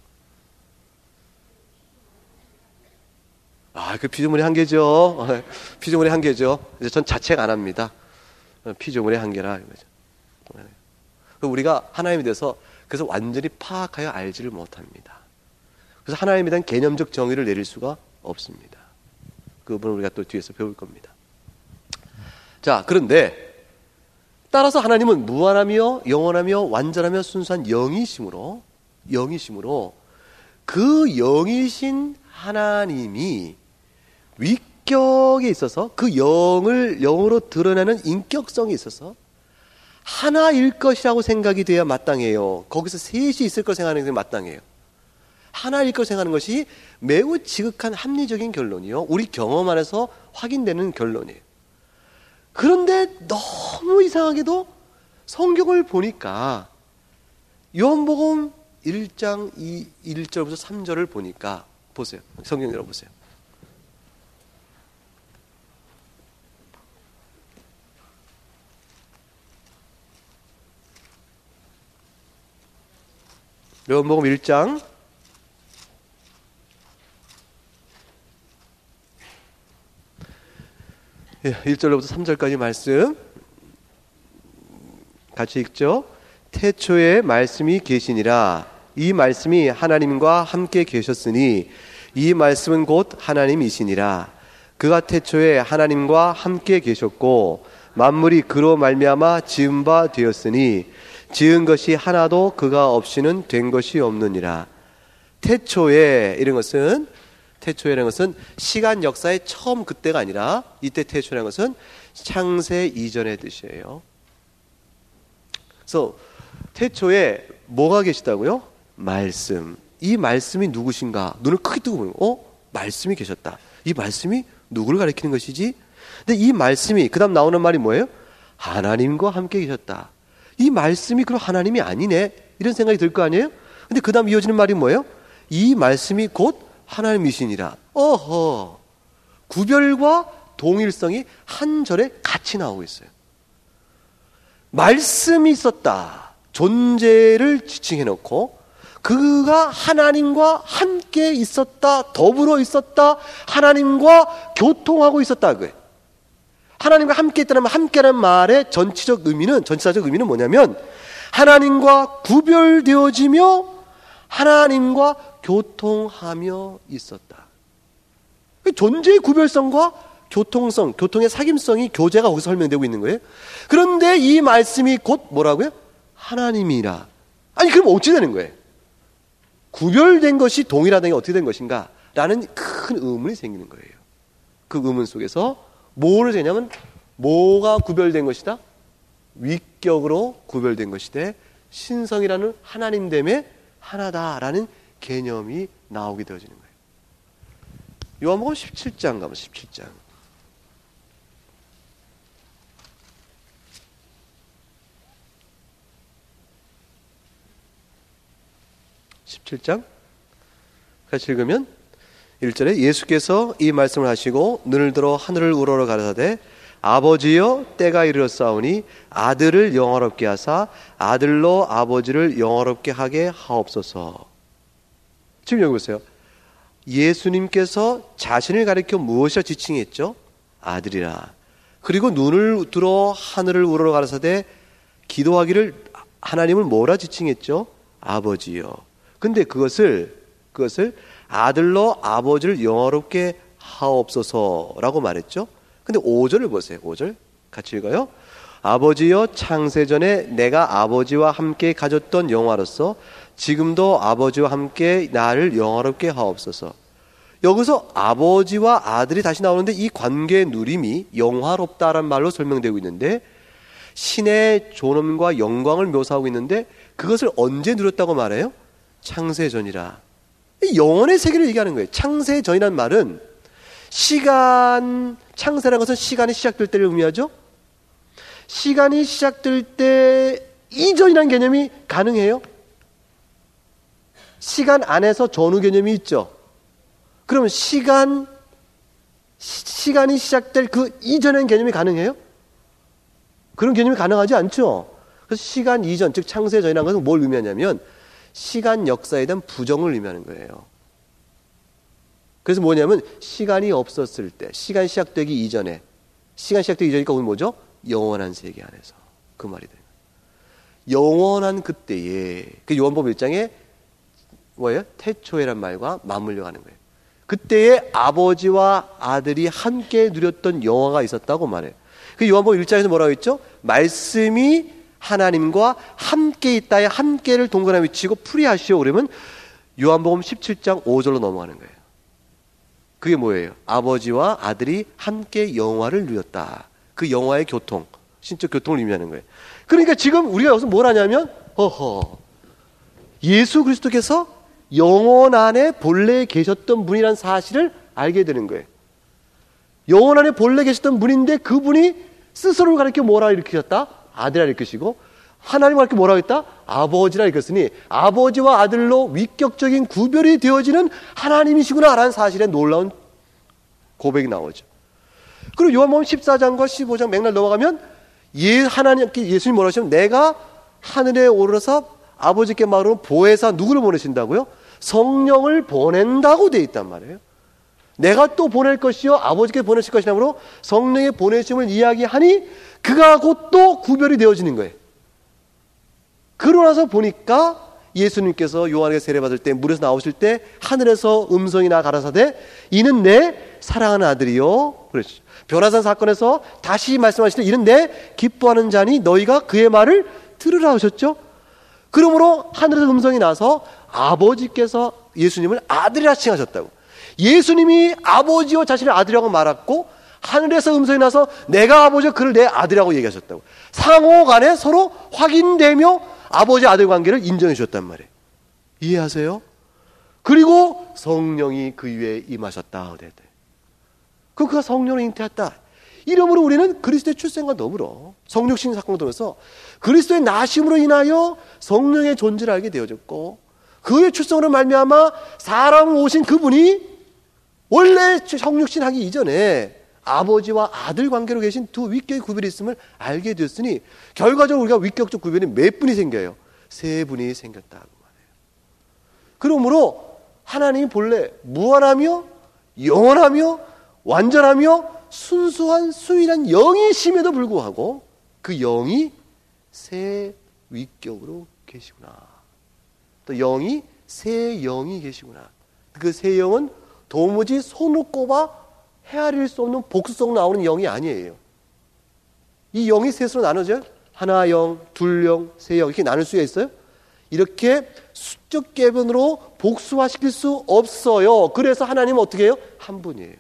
아, 그 피조물의 한계죠. 피조물의 한계죠. 이제 전 자책 안 합니다. 피조물의 한계라 이거죠. 우리가 하나님에 대해서 그래서 완전히 파악하여 알지를 못합니다. 그래서 하나님에 대한 개념적 정의를 내릴 수가 없습니다. 그 부분을 우리가 또 뒤에서 배울 겁니다. 자, 그런데 따라서 하나님은 무한하며 영원하며 완전하며 순수한 영이심으로 영이심으로 그 영이신 하나님이 위격에 있어서 그 영을 영으로 드러내는 인격성이 있어서 하나일 것이라고 생각이 돼야 마땅해요. 거기서 셋이 있을 걸 생각하는 게 마땅해요. 하나일 걸 생각하는 것이 매우 지극한 합리적인 결론이요. 우리 경험 안에서 확인되는 결론이에요. 그런데 너무 이상하게도 성경을 보니까 요한복음 일 장 일 절부터 삼 절을 보니까 보세요. 성경 열어보세요. 요한복음 일 장 일 절부터 삼 절까지 말씀 같이 읽죠. 태초에 말씀이 계시니라. 이 말씀이 하나님과 함께 계셨으니 이 말씀은 곧 하나님이시니라. 그가 태초에 하나님과 함께 계셨고 만물이 그로 말미암아 지은 바 되었으니 지은 것이 하나도 그가 없이는 된 것이 없느니라. 태초에 이런 것은 태초에라는 것은 시간 역사의 처음 그때가 아니라 이때 태초라는 것은 창세 이전의 뜻이에요. 그래서 태초에 뭐가 계시다고요? 말씀. 이 말씀이 누구신가? 눈을 크게 뜨고 보면 어? 말씀이 계셨다. 이 말씀이 누구를 가리키는 것이지? 근데 이 말씀이 그 다음 나오는 말이 뭐예요? 하나님과 함께 계셨다. 이 말씀이 그럼 하나님이 아니네? 이런 생각이 들 거 아니에요? 근데 그 다음 이어지는 말이 뭐예요? 이 말씀이 곧 하나님이시니라. 어허, 구별과 동일성이 한 절에 같이 나오고 있어요. 말씀이 있었다. 존재를 지칭해놓고 그가 하나님과 함께 있었다. 더불어 있었다. 하나님과 교통하고 있었다. 그거예요. 하나님과 함께 있다는 함께라는 말의 전치적 의미는 전치사적 의미는 뭐냐면 하나님과 구별되어지며 하나님과 교통하며 있었다. 존재의 구별성과 교통성, 교통의 사귐성이 교제가 거기서 설명되고 있는 거예요. 그런데 이 말씀이 곧 뭐라고요? 하나님이라. 아니 그럼 어찌 되는 거예요? 구별된 것이 동일하다는 게 어떻게 된 것인가? 라는 큰 의문이 생기는 거예요. 그 의문 속에서 뭐를 되냐면 뭐가 구별된 것이다? 위격으로 구별된 것이되 신성이라는 하나님됨의 하나다라는 개념이 나오게 되어지는 거예요. 요한복음 십칠 장 가면 십칠 장. 십칠 장 같이 읽으면 일 절에 예수께서 이 말씀을 하시고 눈을 들어 하늘을 우러러 가라사대 아버지여 때가 이르렀사오니 아들을 영화롭게 하사 아들로 아버지를 영화롭게 하게 하옵소서. 지금 여기 보세요. 예수님께서 자신을 가리켜 무엇이라 지칭했죠? 아들이라. 그리고 눈을 들어 하늘을 우러러 가라사대 기도하기를 하나님을 뭐라 지칭했죠? 아버지요. 근데 그것을 그것을 아들로 아버지를 영화롭게 하옵소서라고 말했죠. 근데 오 절을 보세요. 오 절 같이 읽어요. 아버지여 창세전에 내가 아버지와 함께 가졌던 영화로서 지금도 아버지와 함께 나를 영화롭게 하옵소서. 여기서 아버지와 아들이 다시 나오는데 이 관계의 누림이 영화롭다란 말로 설명되고 있는데 신의 존엄과 영광을 묘사하고 있는데 그것을 언제 누렸다고 말해요? 창세전이라. 영원의 세계를 얘기하는 거예요. 창세전이라는 말은 시간, 창세라는 것은 시간이 시작될 때를 의미하죠. 시간이 시작될 때 이전이라는 개념이 가능해요? 시간 안에서 전후 개념이 있죠. 그러면 시간, 시간이 시작될 그 이전의 개념이 가능해요? 그런 개념이 가능하지 않죠. 그래서 시간 이전, 즉 창세전이라는 것은 뭘 의미하냐면 시간 역사에 대한 부정을 의미하는 거예요. 그래서 뭐냐면 시간이 없었을 때, 시간 시작되기 이전에, 시간 시작되기 이전이니까 오늘 뭐죠? 영원한 세계 안에서. 그 말이 돼요. 영원한 그때에, 그 요한복음 일 장에 뭐예요? 태초에란 말과 맞물려 가는 거예요. 그때에 아버지와 아들이 함께 누렸던 영화가 있었다고 말해요. 그 요한복음 일 장에서 뭐라고 했죠? 말씀이 하나님과 함께 있다의 함께를 동그라미 치고 풀이하시오. 그러면 요한복음 십칠 장 오 절로 넘어가는 거예요. 그게 뭐예요? 아버지와 아들이 함께 영화를 누렸다. 그 영화의 교통, 신적 교통을 의미하는 거예요. 그러니까 지금 우리가 여기서 뭘 하냐면 허허, 예수 그리스도께서 영원 안에 본래 계셨던 분이라는 사실을 알게 되는 거예요. 영원 안에 본래 계셨던 분인데 그분이 스스로를 가리켜 뭐라 일으키셨다? 아들이라 일으키시고 하나님을 가리켜 뭐라고 했다? 아버지라 일으켰으니 아버지와 아들로 위격적인 구별이 되어지는 하나님이시구나 라는 사실에 놀라운 고백이 나오죠. 그리고 요한복음 십사 장과 십오 장 맥락 넘어가면 예, 하나님께 예수님 뭐라 하시면 내가 하늘에 오르러서 아버지께 말하러 보혜사 누구를 보내신다고요? 성령을 보낸다고 되어 있단 말이에요. 내가 또 보낼 것이요 아버지께 보내실 것이라므로 성령의 보내심을 이야기하니 그가 곧 또 구별이 되어지는 거예요. 그러고 나서 보니까 예수님께서 요한에게 세례받을 때 물에서 나오실 때 하늘에서 음성이 나 가라사대 이는 내 사랑하는 아들이요. 그렇죠. 변화산 사건에서 다시 말씀하실 때 이는 내 기뻐하는 자니 너희가 그의 말을 들으라 하셨죠. 그러므로 하늘에서 음성이 나서 아버지께서 예수님을 아들이라 칭하셨다고. 예수님이 아버지와 자신의 아들이라고 말했고 하늘에서 음성이 나서 내가 아버지와 그를 내 아들이라고 얘기하셨다고. 상호 간에 서로 확인되며 아버지 아들 관계를 인정해 주셨단 말이에요. 이해하세요? 그리고 성령이 그 위에 임하셨다. 그 그가 성령을 잉태했다. 이러므로 우리는 그리스도의 출생과 더불어 성육신 사건을 통해서 그리스도의 나심으로 인하여 성령의 존재를 알게 되어졌고 그의 출생으로 말미암아 사람 오신 그분이 원래 성육신 하기 이전에 아버지와 아들 관계로 계신 두 위격의 구별이 있음을 알게 되었으니 결과적으로 우리가 위격적 구별이 몇 분이 생겨요? 세 분이 생겼다고 말해요. 그러므로 하나님이 본래 무한하며 영원하며 완전하며 순수한 수일한 영이심에도 불구하고 그 영이 세 위격으로 계시구나. 또 영이 세 영이 계시구나. 그 세 영은 도무지 손으로 꼽아 헤아릴 수 없는 복수성 나오는 영이 아니에요. 이 영이 셋으로 나눠져요. 하나 영, 둘 영, 세 영 이렇게 나눌 수가 있어요? 이렇게 수적 계변으로 복수화시킬 수 없어요. 그래서 하나님은 어떻게 해요? 한 분이에요.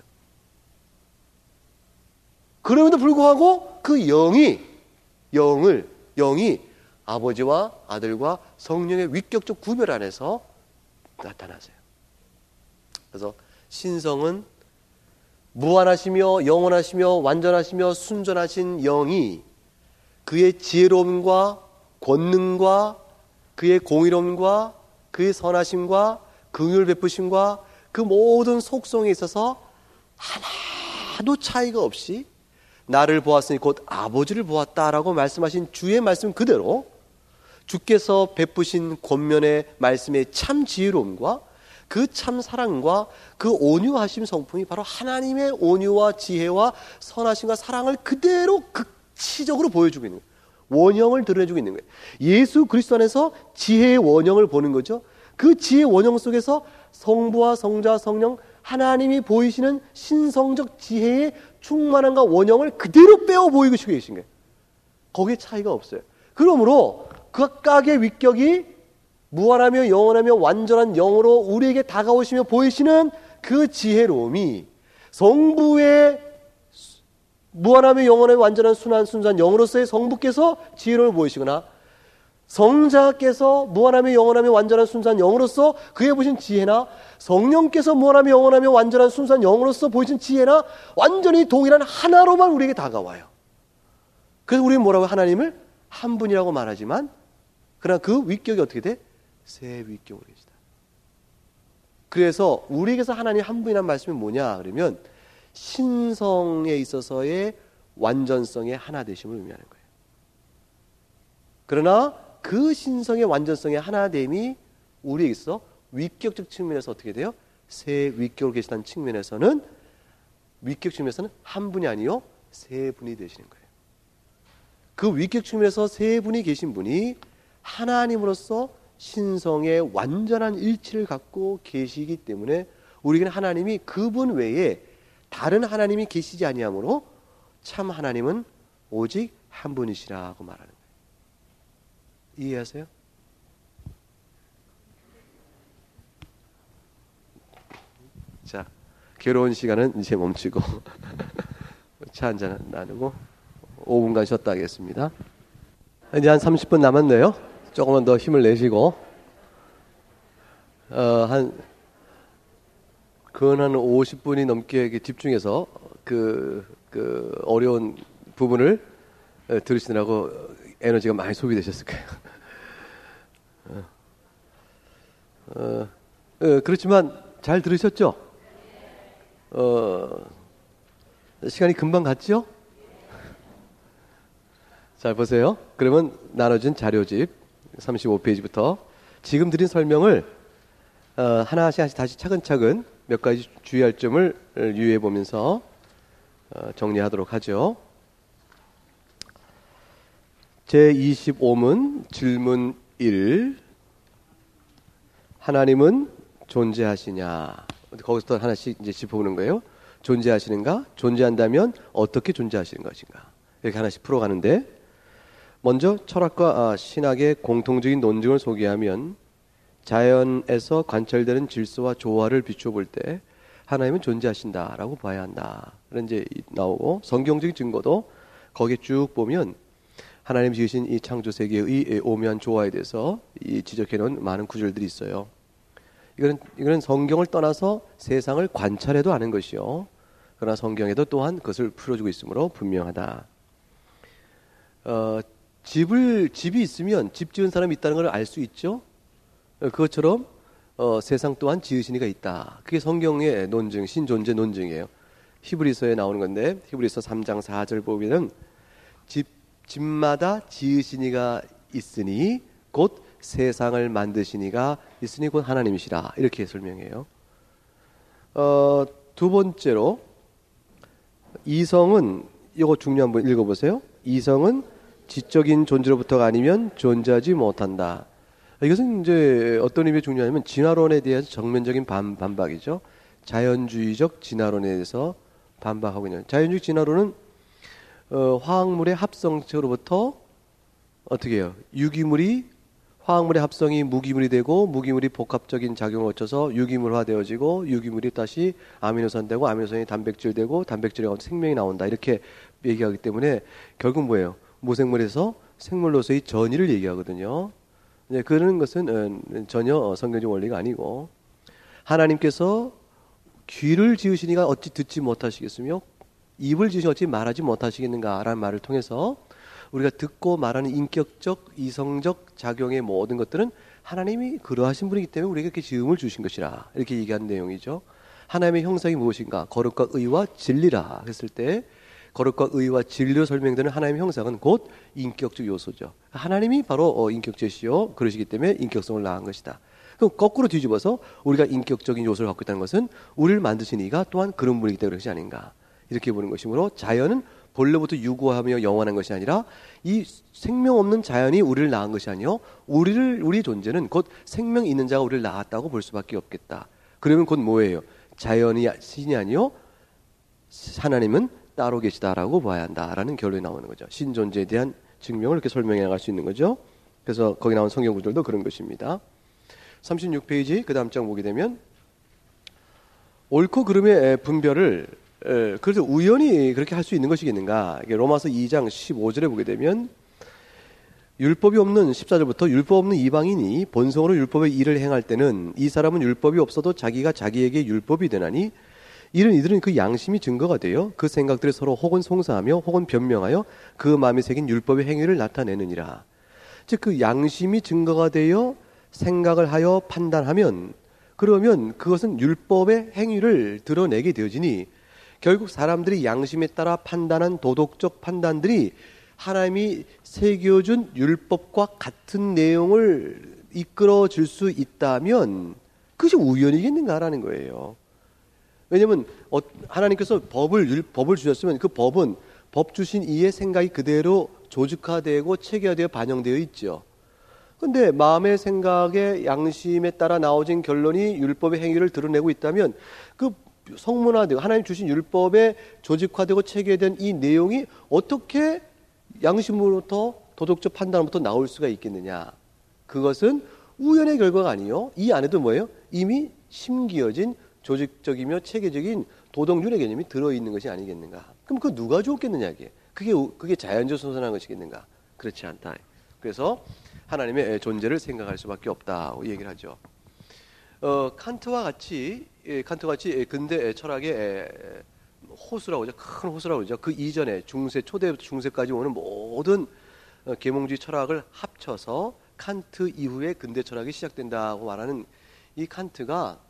그럼에도 불구하고 그 영이 영을 영이 아버지와 아들과 성령의 위격적 구별 안에서 나타나세요. 그래서 신성은 무한하시며 영원하시며 완전하시며 순전하신 영이 그의 지혜로움과 권능과 그의 공의로움과 그의 선하심과 긍휼 베푸심과 그 모든 속성에 있어서 하나도 차이가 없이 나를 보았으니 곧 아버지를 보았다라고 말씀하신 주의 말씀 그대로 주께서 베푸신 권면의 말씀의 참 지혜로움과 그 참 사랑과 그 온유하심 성품이 바로 하나님의 온유와 지혜와 선하심과 사랑을 그대로 극치적으로 보여주고 있는 거예요. 원형을 드러내주고 있는 거예요. 예수 그리스도 안에서 지혜의 원형을 보는 거죠. 그 지혜의 원형 속에서 성부와 성자 성령 하나님이 보이시는 신성적 지혜의 충만함과 원형을 그대로 빼어 보이고 계신 거예요. 거기에 차이가 없어요. 그러므로 각각의 위격이 무한하며 영원하며 완전한 영으로 우리에게 다가오시며 보이시는 그 지혜로움이 성부의 무한하며 영원하며 완전한 순한 순수한 영으로서의 성부께서 지혜로움을 보이시거나 성자께서 무한하며 영원하며 완전한 순수한 영으로서 그에 보신 지혜나 성령께서 무한하며 영원하며 완전한 순수한 영으로서 보이신 지혜나 완전히 동일한 하나로만 우리에게 다가와요. 그래서 우리는 뭐라고 하나님을 한 분이라고 말하지만 그러나 그 위격이 어떻게 돼? 세 위격으로 계시다. 그래서 우리에게서 하나님 한 분이라는 말씀이 뭐냐 그러면 신성에 있어서의 완전성의 하나 되심을 의미하는 거예요. 그러나 그 신성의 완전성의 하나됨이 우리에게서 위격적 측면에서 어떻게 돼요? 세 위격으로 계시다는 측면에서는 위격 측면에서는 한 분이 아니요 세 분이 되시는 거예요. 그 위격 측면에서 세 분이 계신 분이 하나님으로서 신성의 완전한 일치를 갖고 계시기 때문에 우리에게는 하나님이 그분 외에 다른 하나님이 계시지 아니하므로 참 하나님은 오직 한 분이시라고 말하는 거예요. 이해하세요? 자, 괴로운 시간은 이제 멈추고 차 한잔 나누고 오 분간 쉬었다 하겠습니다. 이제 한 삼십 분 남았네요. 조금만 더 힘을 내시고 어, 한 근 한 오십 분이 넘게 이렇게 집중해서 그, 그 어려운 부분을 들으시느라고 에너지가 많이 소비되셨을 거예요. 어, 어, 어, 그렇지만 잘 들으셨죠? 어, 시간이 금방 갔죠? 잘 보세요. 그러면 나눠준 자료집 삼십오 페이지부터 지금 드린 설명을 어, 하나씩 하나씩 다시 차근차근 몇 가지 주의할 점을 유의해 보면서 어, 정리하도록 하죠. 제이십오 문 질문 일. 하나님은 존재하시냐? 거기서 하나씩 이제 짚어보는 거예요. 존재하시는가? 존재한다면 어떻게 존재하시는 것인가? 이렇게 하나씩 풀어가는데, 먼저 철학과 신학의 공통적인 논증을 소개하면 자연에서 관찰되는 질서와 조화를 비춰볼 때 하나님은 존재하신다라고 봐야 한다. 그런 이제 나오고, 성경적인 증거도 거기에 쭉 보면 하나님 지으신 이 창조 세계의 오묘한 조화에 대해서 이 지적해 놓은 많은 구절들이 있어요. 이거는, 이거는 성경을 떠나서 세상을 관찰해도 아는 것이요. 그러나 성경에도 또한 그것을 풀어주고 있으므로 분명하다. 어, 집을, 집이 있으면 집 지은 사람이 있다는 걸 알 수 있죠. 그것처럼 어, 세상 또한 지으신 이가 있다. 그게 성경의 논증, 신존재 논증이에요. 히브리서에 나오는 건데, 히브리서 삼 장 사 절 보면은 집, 집마다 지으신 이가 있으니 곧 세상을 만드신 이가 있으니 곧 하나님이시라. 이렇게 설명해요. 어, 두 번째로 이성은, 이거 중요한 분 읽어보세요. 이성은 지적인 존재로부터가 아니면 존재하지 못한다. 이것은 이제 어떤 의미에 중요하냐면 진화론에 대한 정면적인 반, 반박이죠. 자연주의적 진화론에 대해서 반박하고 있는. 자연주의 진화론은 어, 화학물의 합성체로부터 어떻게 해요? 유기물이 화학물의 합성이 무기물이 되고 무기물이 복합적인 작용을 거쳐서 유기물화 되어지고 유기물이 다시 아미노산 되고 아미노산이 단백질 되고 단백질에 생명이 나온다. 이렇게 얘기하기 때문에 결국 뭐예요? 무생물에서 생물로서의 전이를 얘기하거든요. 네, 그런 것은 전혀 성경적 원리가 아니고, 하나님께서 귀를 지으시니가 어찌 듣지 못하시겠으며 입을 지으시니 어찌 말하지 못하시겠는가라는 말을 통해서 우리가 듣고 말하는 인격적, 이성적 작용의 모든 것들은 하나님이 그러하신 분이기 때문에 우리에게 이렇게 지음을 주신 것이라, 이렇게 얘기하는 내용이죠. 하나님의 형상이 무엇인가? 거룩과 의와 진리라 했을 때, 거룩과 의와 진리로 설명되는 하나님의 형상은 곧 인격적 요소죠. 하나님이 바로 인격체시요 그러시기 때문에 인격성을 낳은 것이다. 그럼 거꾸로 뒤집어서 우리가 인격적인 요소를 갖고 있다는 것은 우리를 만드신 이가 또한 그런 분이기 때문에 그것이 아닌가, 이렇게 보는 것이므로 자연은 본래부터 유구하며 영원한 것이 아니라 이 생명 없는 자연이 우리를 낳은 것이 아니요 우리를, 우리 존재는 곧 생명 있는 자가 우리를 낳았다고 볼 수밖에 없겠다. 그러면 곧 뭐예요? 자연이 신이 아니요 하나님은 따로 계시다라고 봐야 한다라는 결론이 나오는 거죠. 신존재에 대한 증명을 이렇게 설명해 나갈 수 있는 거죠. 그래서 거기 나온 성경 구절도 그런 것입니다. 삼십육 페이지 그 다음 장 보게 되면 옳고 그름의 분별을, 그래서 우연히 그렇게 할 수 있는 것이겠는가. 로마서 이 장 십오 절에 보게 되면 율법이 없는 십사 절부터 율법 없는 이방인이 본성으로 율법의 일을 행할 때는 이 사람은 율법이 없어도 자기가 자기에게 율법이 되나니 이런 이들은 그 양심이 증거가 되어 그 생각들을 서로 혹은 송사하며 혹은 변명하여 그 마음에 새긴 율법의 행위를 나타내느니라. 즉 그 양심이 증거가 되어 생각을 하여 판단하면, 그러면 그것은 율법의 행위를 드러내게 되어지니 결국 사람들이 양심에 따라 판단한 도덕적 판단들이 하나님이 새겨준 율법과 같은 내용을 이끌어 줄 수 있다면 그것이 우연이겠는가라는 거예요. 왜냐하면 하나님께서 법을, 법을 주셨으면 그 법은 법 주신 이의 생각이 그대로 조직화되고 체계화되어 반영되어 있죠. 그런데 마음의 생각에 양심에 따라 나오진 결론이 율법의 행위를 드러내고 있다면 그 성문화되고 하나님 주신 율법에 조직화되고 체계된 이 내용이 어떻게 양심으로부터 도덕적 판단으로부터 나올 수가 있겠느냐. 그것은 우연의 결과가 아니요 이 안에도 뭐예요? 이미 심기어진 조직적이며 체계적인 도덕률의 개념이 들어있는 것이 아니겠는가. 그럼 그 누가 주었겠느냐. 이게. 그게, 그게 자연적 선선한 것이겠는가. 그렇지 않다. 그래서 하나님의 존재를 생각할 수밖에 없다고 얘기를 하죠. 어, 칸트와 같이, 예, 칸트와 같이 근대 철학의 호수라고 하죠. 큰 호수라고 하죠. 그 이전에 중세, 초대부터 중세까지 오는 모든 계몽주의 철학을 합쳐서 칸트 이후에 근대 철학이 시작된다고 말하는 이 칸트가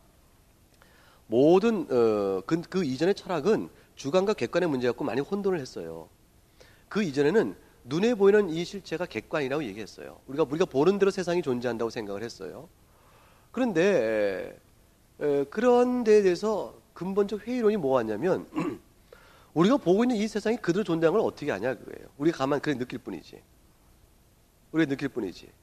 모든 어, 그, 그 이전의 철학은 주관과 객관의 문제 갖고 많이 혼돈을 했어요. 그 이전에는 눈에 보이는 이 실체가 객관이라고 얘기했어요. 우리가 우리가 보는 대로 세상이 존재한다고 생각을 했어요. 그런데 에, 에, 그런 데에 대해서 근본적 회의론이 뭐였냐면 우리가 보고 있는 이 세상이 그대로 존재하는 걸 어떻게 아냐 그거예요. 우리가 가만 그래 느낄 뿐이지. 우리가 느낄 뿐이지.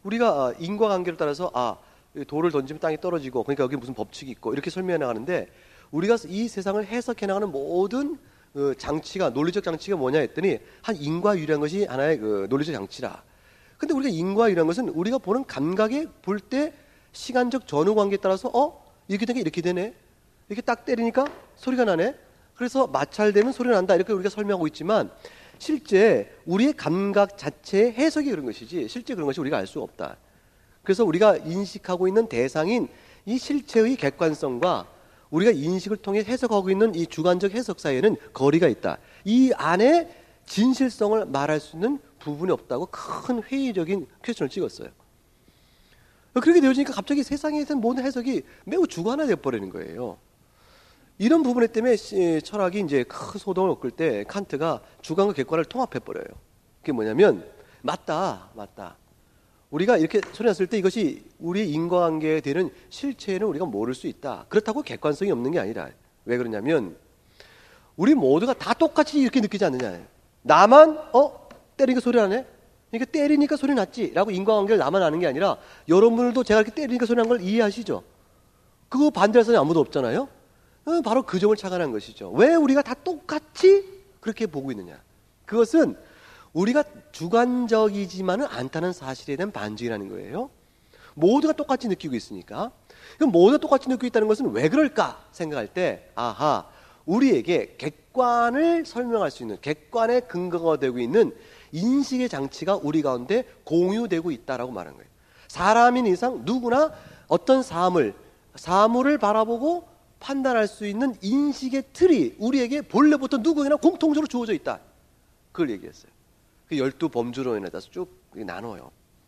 우리가 인과관계를 따라서 아 돌을 던지면 땅에 떨어지고 그러니까 여기 무슨 법칙이 있고 이렇게 설명해 나가는데 우리가 이 세상을 해석해 나가는 모든 그 장치가 논리적 장치가 뭐냐 했더니 한 인과유리한 것이 하나의 그 논리적 장치라. 근데 우리가 인과유리한 것은 우리가 보는 감각에 볼 때 시간적 전후 관계에 따라서 어 이렇게 되게 이렇게 되네. 이렇게 딱 때리니까 소리가 나네. 그래서 마찰되면 소리가 난다. 이렇게 우리가 설명하고 있지만 실제 우리의 감각 자체의 해석이 그런 것이지 실제 그런 것이 우리가 알 수가 없다. 그래서 우리가 인식하고 있는 대상인 이 실체의 객관성과 우리가 인식을 통해 해석하고 있는 이 주관적 해석 사이에는 거리가 있다. 이 안에 진실성을 말할 수 있는 부분이 없다고 큰 회의적인 퀘스천을 찍었어요. 그렇게 되어지니까 갑자기 세상에 대한 모든 해석이 매우 주관화되어 버리는 거예요. 이런 부분 때문에 철학이 이제 큰 소동을 겪을 때 칸트가 주관과 객관을 통합해 버려요. 그게 뭐냐면 맞다, 맞다. 우리가 이렇게 소리 났을 때 이것이 우리의 인과관계에 되는 실체는 우리가 모를 수 있다. 그렇다고 객관성이 없는 게 아니라 왜 그러냐면 우리 모두가 다 똑같이 이렇게 느끼지 않느냐. 나만 어 때리니까 소리 나네. 그러니까 때리니까 소리 났지라고 인과관계를 나만 아는 게 아니라 여러분들도 제가 이렇게 때리니까 소리 난 걸 이해하시죠? 그거 반대할 사람이 아무도 없잖아요. 바로 그 점을 착안한 것이죠. 왜 우리가 다 똑같이 그렇게 보고 있느냐. 그것은 우리가 주관적이지만은 않다는 사실에 대한 반증이라는 거예요. 모두가 똑같이 느끼고 있으니까. 그럼 모두가 똑같이 느끼고 있다는 것은 왜 그럴까 생각할 때 아하 우리에게 객관을 설명할 수 있는 객관의 근거가 되고 있는 인식의 장치가 우리 가운데 공유되고 있다라고 말하는 거예요. 사람인 이상 누구나 어떤 사물, 사물을 바라보고 판단할 수 있는 인식의 틀이 우리에게 본래부터 누구에게나 공통적으로 주어져 있다. 그걸 얘기했어요. 그 열두 범주론에 따라서 쭉 나눠요.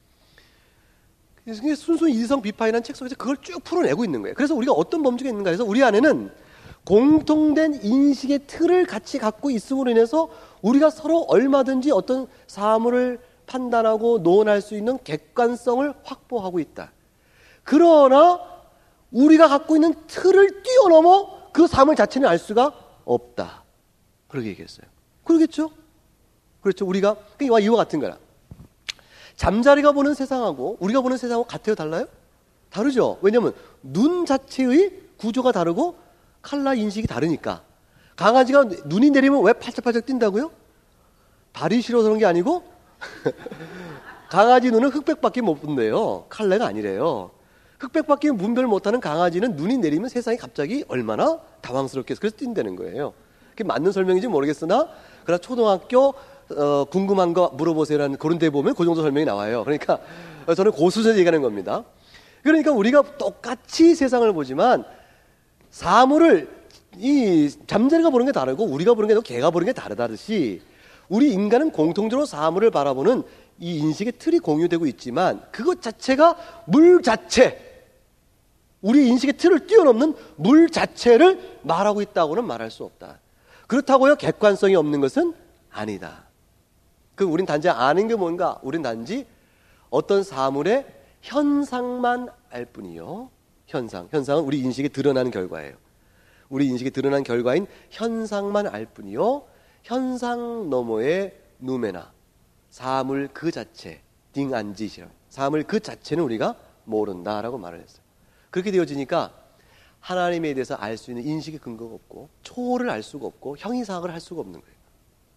그래서 순수 이성 비파이라는 책 속에서 그걸 쭉 풀어내고 있는 거예요. 그래서 우리가 어떤 범주가 있는가 해서 우리 안에는 공통된 인식의 틀을 같이 갖고 있음으로 인해서 우리가 서로 얼마든지 어떤 사물을 판단하고 논할 수 있는 객관성을 확보하고 있다. 그러나 우리가 갖고 있는 틀을 뛰어넘어 그 사물 자체는 알 수가 없다. 그렇게 얘기했어요. 그러겠죠? 그렇죠. 우리가 이와 같은 거라. 잠자리가 보는 세상하고 우리가 보는 세상하고 같아요? 달라요? 다르죠. 왜냐하면 눈 자체의 구조가 다르고 칼라 인식이 다르니까. 강아지가 눈이 내리면 왜 팔짝팔짝 뛴다고요? 발이 싫어서 그런 게 아니고 강아지 눈은 흑백밖에 못 본대요. 칼라가 아니래요. 흑백밖에 분별 못하는 강아지는 눈이 내리면 세상이 갑자기 얼마나 당황스럽게 해서 그래서 뛴다는 거예요. 그게 맞는 설명인지 모르겠으나 그러나 초등학교 어, 궁금한 거 물어보세요라는 그런 데 보면 그 정도 설명이 나와요. 그러니까 저는 고수준에서 얘기하는 겁니다. 그러니까 우리가 똑같이 세상을 보지만 사물을 이 잠자리가 보는 게 다르고 우리가 보는 게 개가 보는 게 다르다듯이 우리 인간은 공통적으로 사물을 바라보는 이 인식의 틀이 공유되고 있지만 그것 자체가 물 자체 우리 인식의 틀을 뛰어넘는 물 자체를 말하고 있다고는 말할 수 없다. 그렇다고요 객관성이 없는 것은 아니다. 그 우린 단지 아는 게 뭔가 우린 단지 어떤 사물의 현상만 알 뿐이요. 현상. 현상은 우리 인식에 드러나는 결과예요. 우리 인식에 드러난 결과인 현상만 알 뿐이요. 현상 너머의 누메나. 사물 그 자체. 딩안지시라. 사물 그 자체는 우리가 모른다라고 말을 했어요. 그렇게 되어지니까 하나님에 대해서 알 수 있는 인식의 근거가 없고 초월을 알 수가 없고 형이상학을 할 수가 없는 거예요.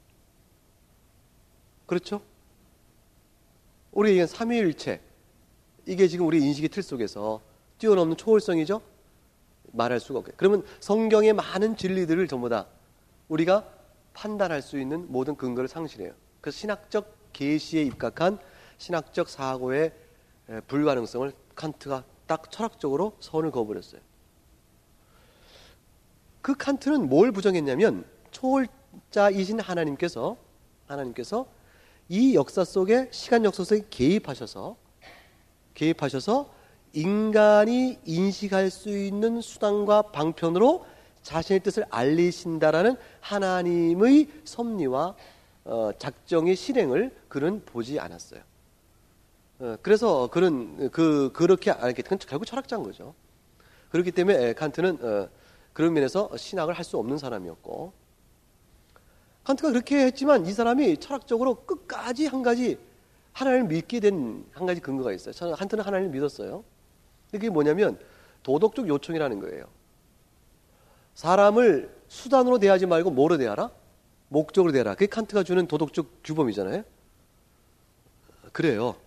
그렇죠? 우리 얘기한 삼위일체 이게 지금 우리 인식의 틀 속에서 뛰어넘는 초월성이죠? 말할 수가 없게. 그러면 성경의 많은 진리들을 전부 다 우리가 판단할 수 있는 모든 근거를 상실해요. 그래서 신학적 계시에 입각한 신학적 사고의 불가능성을 칸트가 딱 철학적으로 선을 그어버렸어요. 그 칸트는 뭘 부정했냐면 초월자이신 하나님께서 하나님께서 이 역사 속에 시간 역사 속에 개입하셔서 개입하셔서 인간이 인식할 수 있는 수단과 방편으로 자신의 뜻을 알리신다라는 하나님의 섭리와 어, 작정의 실행을 그는 보지 않았어요. 어, 그래서 그는 그 그렇게 알게 된 결국 철학자인 거죠. 그렇기 때문에 칸트는 어, 그런 면에서 신학을 할 수 없는 사람이었고, 칸트가 그렇게 했지만 이 사람이 철학적으로 끝까지 한 가지 하나님을 믿게 된 한 가지 근거가 있어요. 저는 한때는 하나님을 믿었어요. 근데 그게 뭐냐면 도덕적 요청이라는 거예요. 사람을 수단으로 대하지 말고 뭐로 대하라? 목적으로 대하라. 그게 칸트가 주는 도덕적 규범이잖아요. 그래요.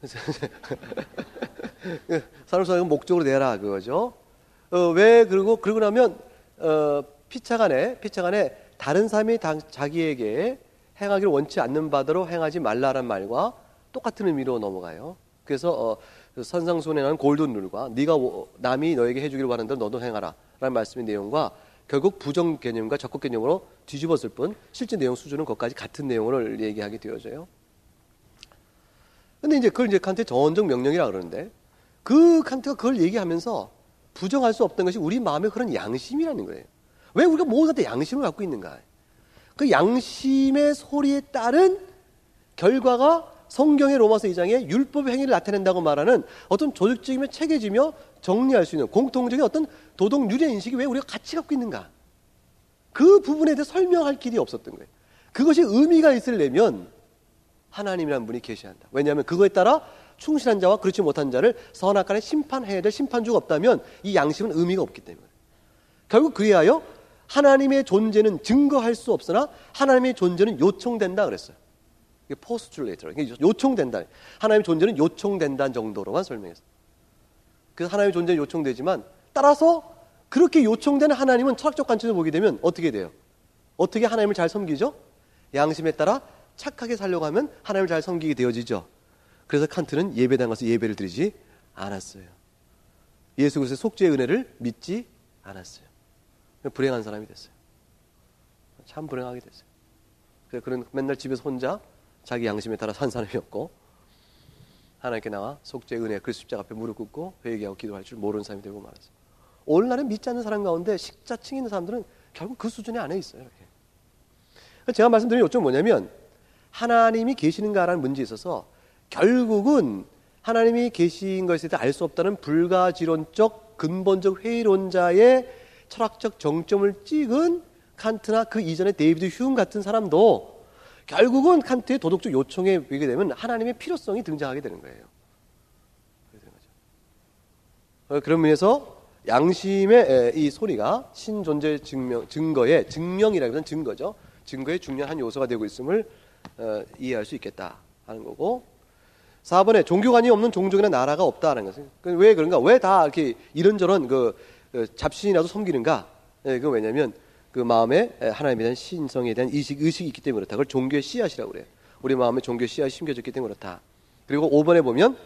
사람을 수단으로 목적으로 대하라 그거죠. 어, 왜 그러고 그러고 나면 어, 피차간에 피차간에 다른 사람이 다, 자기에게 행하기를 원치 않는 바대로 행하지 말라란 말과 똑같은 의미로 넘어가요. 그래서 어, 선상손해라는 골든 룰과 네가 남이 너에게 해주기를 바라는 대로 너도 행하라 라는 말씀의 내용과 결국 부정 개념과 적극 개념으로 뒤집었을 뿐 실제 내용 수준은 그것까지 같은 내용을 얘기하게 되어져요. 근데 이제 그걸 이제 칸트의 정언적 명령이라고 그러는데 그 칸트가 그걸 얘기하면서 부정할 수 없던 것이 우리 마음의 그런 양심이라는 거예요. 왜 우리가 모든 데 양심을 갖고 있는가? 그 양심의 소리에 따른 결과가 성경의 로마서 이 장에 율법의 행위를 나타낸다고 말하는 어떤 조직적이며 체계지며 정리할 수 있는 공통적인 어떤 도덕 윤회 인식이 왜 우리가 같이 갖고 있는가? 그 부분에 대해 설명할 길이 없었던 거예요. 그것이 의미가 있으려면 하나님이라는 분이 계셔야 한다. 왜냐하면 그거에 따라 충실한 자와 그렇지 못한 자를 선악간에 심판해야 될 심판주가 없다면 이 양심은 의미가 없기 때문에 결국 그리하여 하나님의 존재는 증거할 수 없으나 하나님의 존재는 요청된다 그랬어요. 이게 postulate로 이게 요청된다. 하나님의 존재는 요청된다는 정도로만 설명했어요. 그래서 하나님의 존재는 요청되지만 따라서 그렇게 요청되는 하나님은 철학적 관점에서 보게 되면 어떻게 돼요? 어떻게 하나님을 잘 섬기죠? 양심에 따라 착하게 살려고 하면 하나님을 잘 섬기게 되어지죠. 그래서 칸트는 예배당 가서 예배를 드리지 않았어요. 예수 그리스도의 속죄의 은혜를 믿지 않았어요. 불행한 사람이 됐어요. 참 불행하게 됐어요. 그래서 그런 맨날 집에서 혼자 자기 양심에 따라 산 사람이었고 하나님께 나와 속죄의 은혜 그리스도 십자가 앞에 무릎 꿇고 회개하고 기도할 줄 모르는 사람이 되고 말았어요. 오늘날은 믿지 않는 사람 가운데 식자층에 있는 사람들은 결국 그 수준에 안에 있어요. 이렇게. 제가 말씀드린 요점은 뭐냐면 하나님이 계시는가라는 문제에 있어서 결국은 하나님이 계신 것에 대해 알 수 없다는 불가지론적 근본적 회의론자의 철학적 정점을 찍은 칸트나 그 이전에 데이비드 휴움 같은 사람도 결국은 칸트의 도덕적 요청에 보게 되면 하나님의 필요성이 등장하게 되는 거예요. 그런 면에서 양심의 이 소리가 신존재 증명, 증거의 증명이라기보다는 증거죠. 증거의 중요한 한 요소가 되고 있음을 어, 이해할 수 있겠다 하는 거고 사 번에 종교관이 없는 종족이나 나라가 없다는 것은 왜 그런가? 왜 다 이렇게 이런저런 그, 그 잡신이라도 섬기는가? 예, 그 왜냐하면 그 마음에 하나님에 대한 신성에 대한 의식, 의식이 있기 때문에 그렇다. 그걸 종교의 씨앗이라고 그래요. 우리 마음에 종교의 씨앗이 심겨졌기 때문에 그렇다. 그리고 오 번에 보면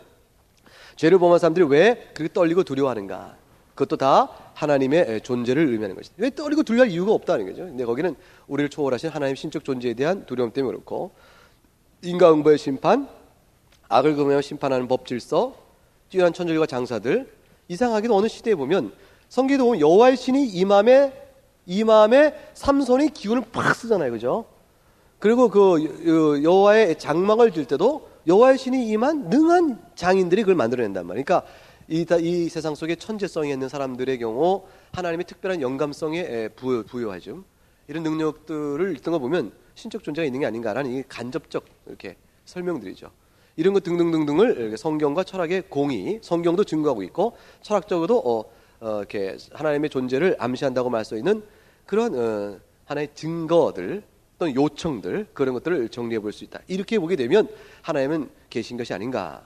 죄를 범한 사람들이 왜 그렇게 떨리고 두려워하는가? 그것도 다 하나님의 존재를 의미하는 것이다. 왜 떨리고 두려워할 이유가 없다는 거죠. 근데 거기는 우리를 초월하신 하나님의 신적 존재에 대한 두려움 때문에 그렇고 인과응보의 심판, 악을 금하여 심판하는 법 질서, 뛰어난 천절과 장사들 이상하게도 어느 시대에 보면 성경에도 보면 여호와의 신이 이 마음에 이 마음에 삼손이 기운을 팍 쓰잖아요, 그죠? 그리고 그 여호와의 장막을 들 때도 여호와의 신이 임한 능한 장인들이 그걸 만들어낸단 말이에요. 그러니까 이, 이 세상 속에 천재성이 있는 사람들의 경우 하나님의 특별한 영감성에 부여, 부여하죠. 이런 능력들을 읽던 거 보면 신적 존재가 있는 게 아닌가라는 이 간접적 이렇게 설명들이죠. 이런 것 등등등등을 성경과 철학의 공의, 성경도 증거하고 있고 철학적으로도 어, 어, 이렇게 하나님의 존재를 암시한다고 말 수 있는 그런 어, 하나의 증거들 또는 요청들 그런 것들을 정리해 볼 수 있다. 이렇게 보게 되면 하나님은 계신 것이 아닌가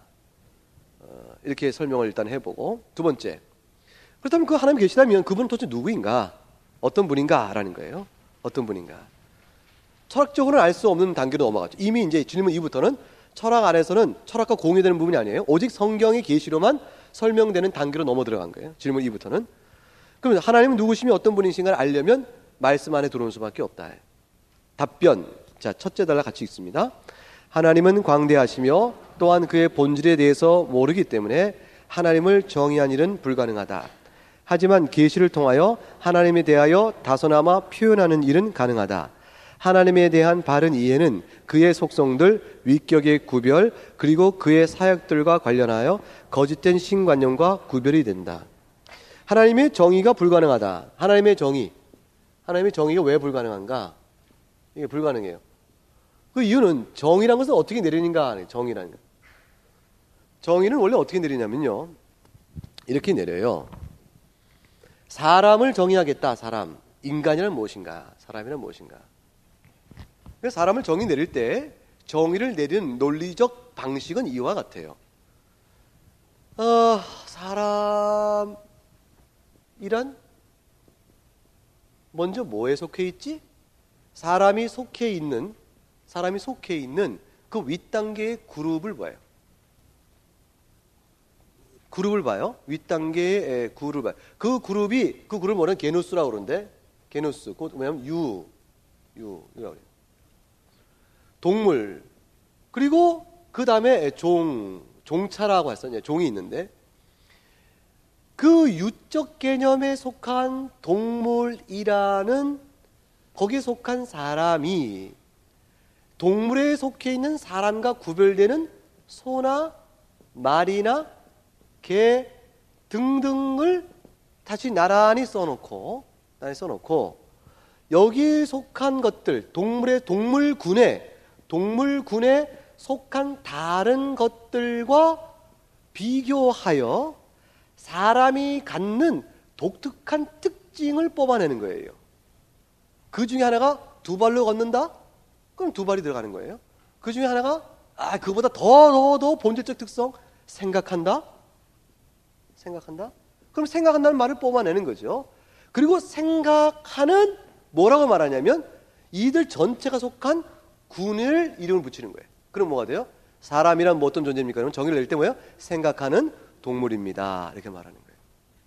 어, 이렇게 설명을 일단 해보고 두 번째 그렇다면 그 하나님 계시다면 그분은 도대체 누구인가? 어떤 분인가라는 거예요. 어떤 분인가? 철학적으로는 알 수 없는 단계로 넘어갔죠. 이미 이제 질문 이부터는 철학 안에서는 철학과 공유되는 부분이 아니에요. 오직 성경의 계시로만 설명되는 단계로 넘어 들어간 거예요. 질문 이부터는. 그러면 하나님은 누구시며 어떤 분이신가를 알려면 말씀 안에 들어온 수밖에 없다. 답변. 자, 첫째 달라 같이 읽습니다. 하나님은 광대하시며 또한 그의 본질에 대해서 모르기 때문에 하나님을 정의한 일은 불가능하다. 하지만 계시를 통하여 하나님에 대하여 다소나마 표현하는 일은 가능하다. 하나님에 대한 바른 이해는 그의 속성들, 위격의 구별, 그리고 그의 사역들과 관련하여 거짓된 신관념과 구별이 된다. 하나님의 정의가 불가능하다. 하나님의 정의. 하나님의 정의가 왜 불가능한가? 이게 불가능해요. 그 이유는 정의란 것은 어떻게 내리는가? 정의라는 것. 정의는 원래 어떻게 내리냐면요. 이렇게 내려요. 사람을 정의하겠다. 사람. 인간이란 무엇인가? 사람이란 무엇인가? 사람을 정의 내릴 때 정의를 내리는 논리적 방식은 이와 같아요. 어, 사람이란 먼저 뭐에 속해 있지? 사람이 속해 있는 사람이 속해 있는 그 윗단계의 그룹을 봐요. 그룹을 봐요. 윗단계의 그룹을 봐요. 그 그룹이 그 그룹을 뭐냐면 게누스라고 그러는데 게누스. 그 뭐냐면 유, 유, 유라고 그래요. 동물. 그리고 그 다음에 종, 종차라고 했었냐. 종이 있는데 그 유적 개념에 속한 동물이라는 거기에 속한 사람이 동물에 속해 있는 사람과 구별되는 소나 말이나 개 등등을 다시 나란히 써놓고, 나란히 써놓고, 여기에 속한 것들, 동물의 동물군에, 동물군에 속한 다른 것들과 비교하여 사람이 갖는 독특한 특징을 뽑아내는 거예요. 그 중에 하나가 두 발로 걷는다? 그럼 두 발이 들어가는 거예요. 그 중에 하나가 아 그보다 더 더 더 본질적 특성 생각한다? 생각한다? 그럼 생각한다는 말을 뽑아내는 거죠. 그리고 생각하는 뭐라고 말하냐면 이들 전체가 속한 군을 이름을 붙이는 거예요. 그럼 뭐가 돼요? 사람이란 뭐 어떤 존재입니까? 그럼 정의를 낼 때 뭐예요? 생각하는 동물입니다. 이렇게 말하는 거예요.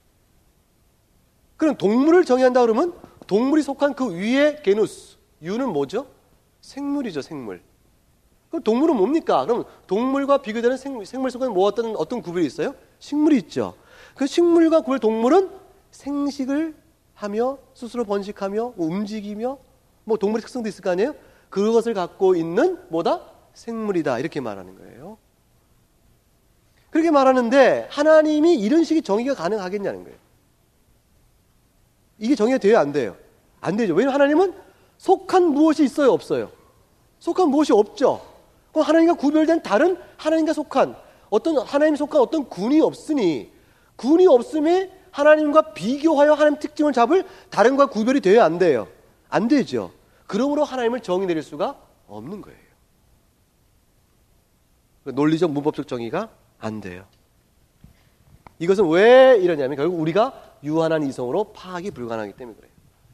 그럼 동물을 정의한다 그러면 동물이 속한 그 위에 게누스, 유는 뭐죠? 생물이죠, 생물. 그럼 동물은 뭡니까? 그럼 동물과 비교되는 생물, 생물 속에 뭐 어떤, 어떤 구별이 있어요? 식물이 있죠. 그 식물과 구별 동물은 생식을 하며 스스로 번식하며 움직이며 뭐 동물의 특성도 있을 거 아니에요? 그것을 갖고 있는 뭐다? 생물이다. 이렇게 말하는 거예요. 그렇게 말하는데 하나님이 이런 식의 정의가 가능하겠냐는 거예요. 이게 정의가 돼요? 안 돼요? 안 되죠. 왜냐하면 하나님은 속한 무엇이 있어요? 없어요? 속한 무엇이 없죠. 그럼 하나님과 구별된 다른 하나님과 속한 어떤 하나님 속한 어떤 군이 없으니 군이 없음에 하나님과 비교하여 하나님 특징을 잡을 다른 것과 구별이 돼요? 안 돼요? 안 되죠. 그러므로 하나님을 정의 내릴 수가 없는 거예요. 논리적 문법적 정의가 안 돼요. 이것은 왜 이러냐면 결국 우리가 유한한 이성으로 파악이 불가능하기 때문에 그래요.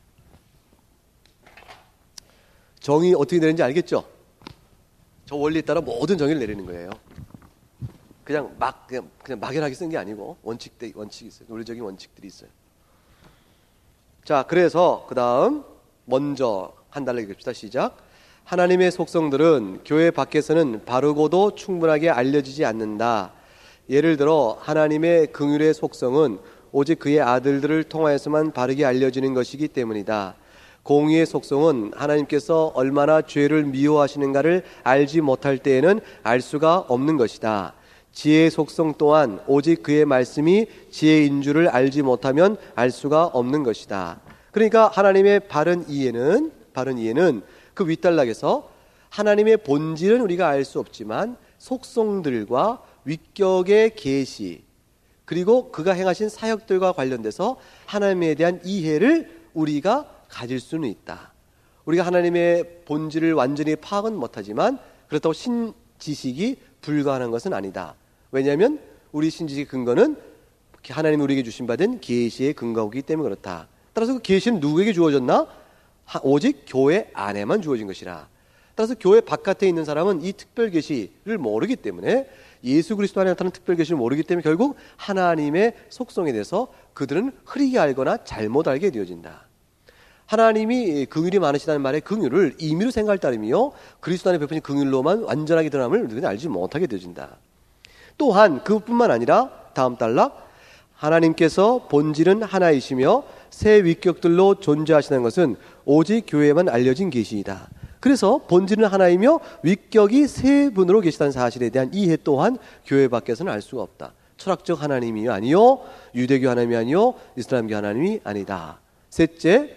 정의 어떻게 내리는지 알겠죠? 저 원리에 따라 모든 정의를 내리는 거예요. 그냥 막 그냥, 그냥 막연하게 쓴 게 아니고 원칙대 원칙이 있어요. 논리적인 원칙들이 있어요. 자, 그래서 그 다음 먼저 한 달러 읽읍시다. 시작. 하나님의 속성들은 교회 밖에서는 바르고도 충분하게 알려지지 않는다. 예를 들어 하나님의 긍휼의 속성은 오직 그의 아들들을 통하여서만 바르게 알려지는 것이기 때문이다. 공의의 속성은 하나님께서 얼마나 죄를 미워하시는가를 알지 못할 때에는 알 수가 없는 것이다. 지혜의 속성 또한 오직 그의 말씀이 지혜인 줄을 알지 못하면 알 수가 없는 것이다. 그러니까 하나님의 바른 이해는 바른 이해는 그 윗단락에서 하나님의 본질은 우리가 알 수 없지만 속성들과 위격의 계시 그리고 그가 행하신 사역들과 관련돼서 하나님에 대한 이해를 우리가 가질 수는 있다. 우리가 하나님의 본질을 완전히 파악은 못하지만 그렇다고 신지식이 불가능한 것은 아니다. 왜냐하면 우리 신지식의 근거는 하나님이 우리에게 주신 받은 계시의 근거이기 때문에 그렇다. 따라서 그 계시는 누구에게 주어졌나? 오직 교회 안에만 주어진 것이라. 따라서 교회 바깥에 있는 사람은 이 특별 계시를 모르기 때문에 예수 그리스도 안에 나타나는 특별 계시를 모르기 때문에 결국 하나님의 속성에 대해서 그들은 흐리게 알거나 잘못 알게 되어진다. 하나님이 긍휼이 많으시다는 말의 긍휼을 임의로 생각할 따름이요 그리스도 안에 베푸신 긍휼로만 완전하게 드러남을 우리는 알지 못하게 되어진다. 또한 그뿐만 아니라 다음 단락 하나님께서 본질은 하나이시며 새 위격들로 존재하시는 것은 오직 교회에만 알려진 계시이다. 그래서 본질은 하나이며 위격이 세 분으로 계시다는 사실에 대한 이해 또한 교회 밖에서는 알 수가 없다. 철학적 하나님이 아니요 유대교 하나님이 아니요 이슬람교 하나님이 아니다. 셋째,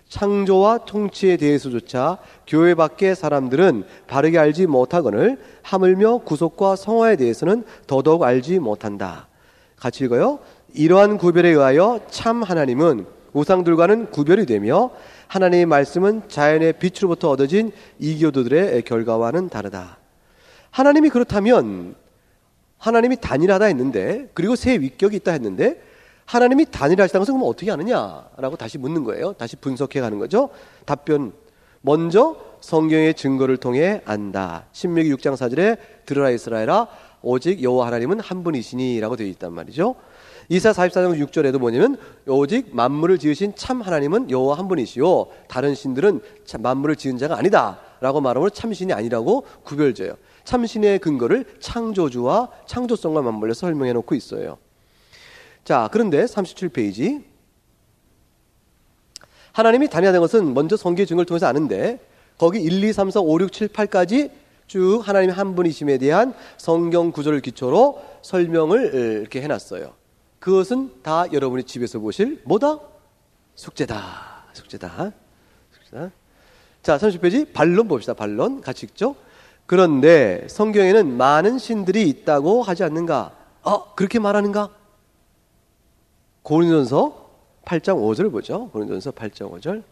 창조와 통치에 대해서조차 교회 밖의 사람들은 바르게 알지 못하거늘 하물며 구속과 성화에 대해서는 더더욱 알지 못한다. 같이 읽어요. 이러한 구별에 의하여 참 하나님은 우상들과는 구별이 되며 하나님의 말씀은 자연의 빛으로부터 얻어진 이교도들의 결과와는 다르다. 하나님이 그렇다면 하나님이 단일하다 했는데, 그리고 세 위격이 있다 했는데, 하나님이 단일하시다는 것은 그럼 어떻게 아느냐라고 다시 묻는 거예요. 다시 분석해 가는 거죠. 답변, 먼저 성경의 증거를 통해 안다. 신명기 육 장 사 절에 들으라 이스라엘아 오직 여호와 하나님은 한 분이시니 라고 되어 있단 말이죠. 이사 사십사 장 육 절에도 뭐냐면 오직 만물을 지으신 참 하나님은 여호와 한 분이시요 다른 신들은 만물을 지은 자가 아니다 라고 말하므로 참신이 아니라고 구별져요. 참신의 근거를 창조주와 창조성과 맞물려서 설명해 놓고 있어요. 자, 그런데 삼십칠 페이지, 하나님이 단일하다는 것은 먼저 성경의 증거를 통해서 아는데 거기 일, 이, 삼, 사, 오, 육, 칠, 팔까지 쭉 하나님이 한 분이심에 대한 성경 구조를 기초로 설명을 이렇게 해놨어요. 그것은 다 여러분이 집에서 보실 뭐다? 숙제다. 숙제다. 숙제다. 자, 삼십 페이지 반론 봅시다. 반론 같이 읽죠. 그런데 성경에는 많은 신들이 있다고 하지 않는가? 어, 그렇게 말하는가? 고린도전서 팔 장 오 절 보죠. 고린도전서 팔 장 오 절.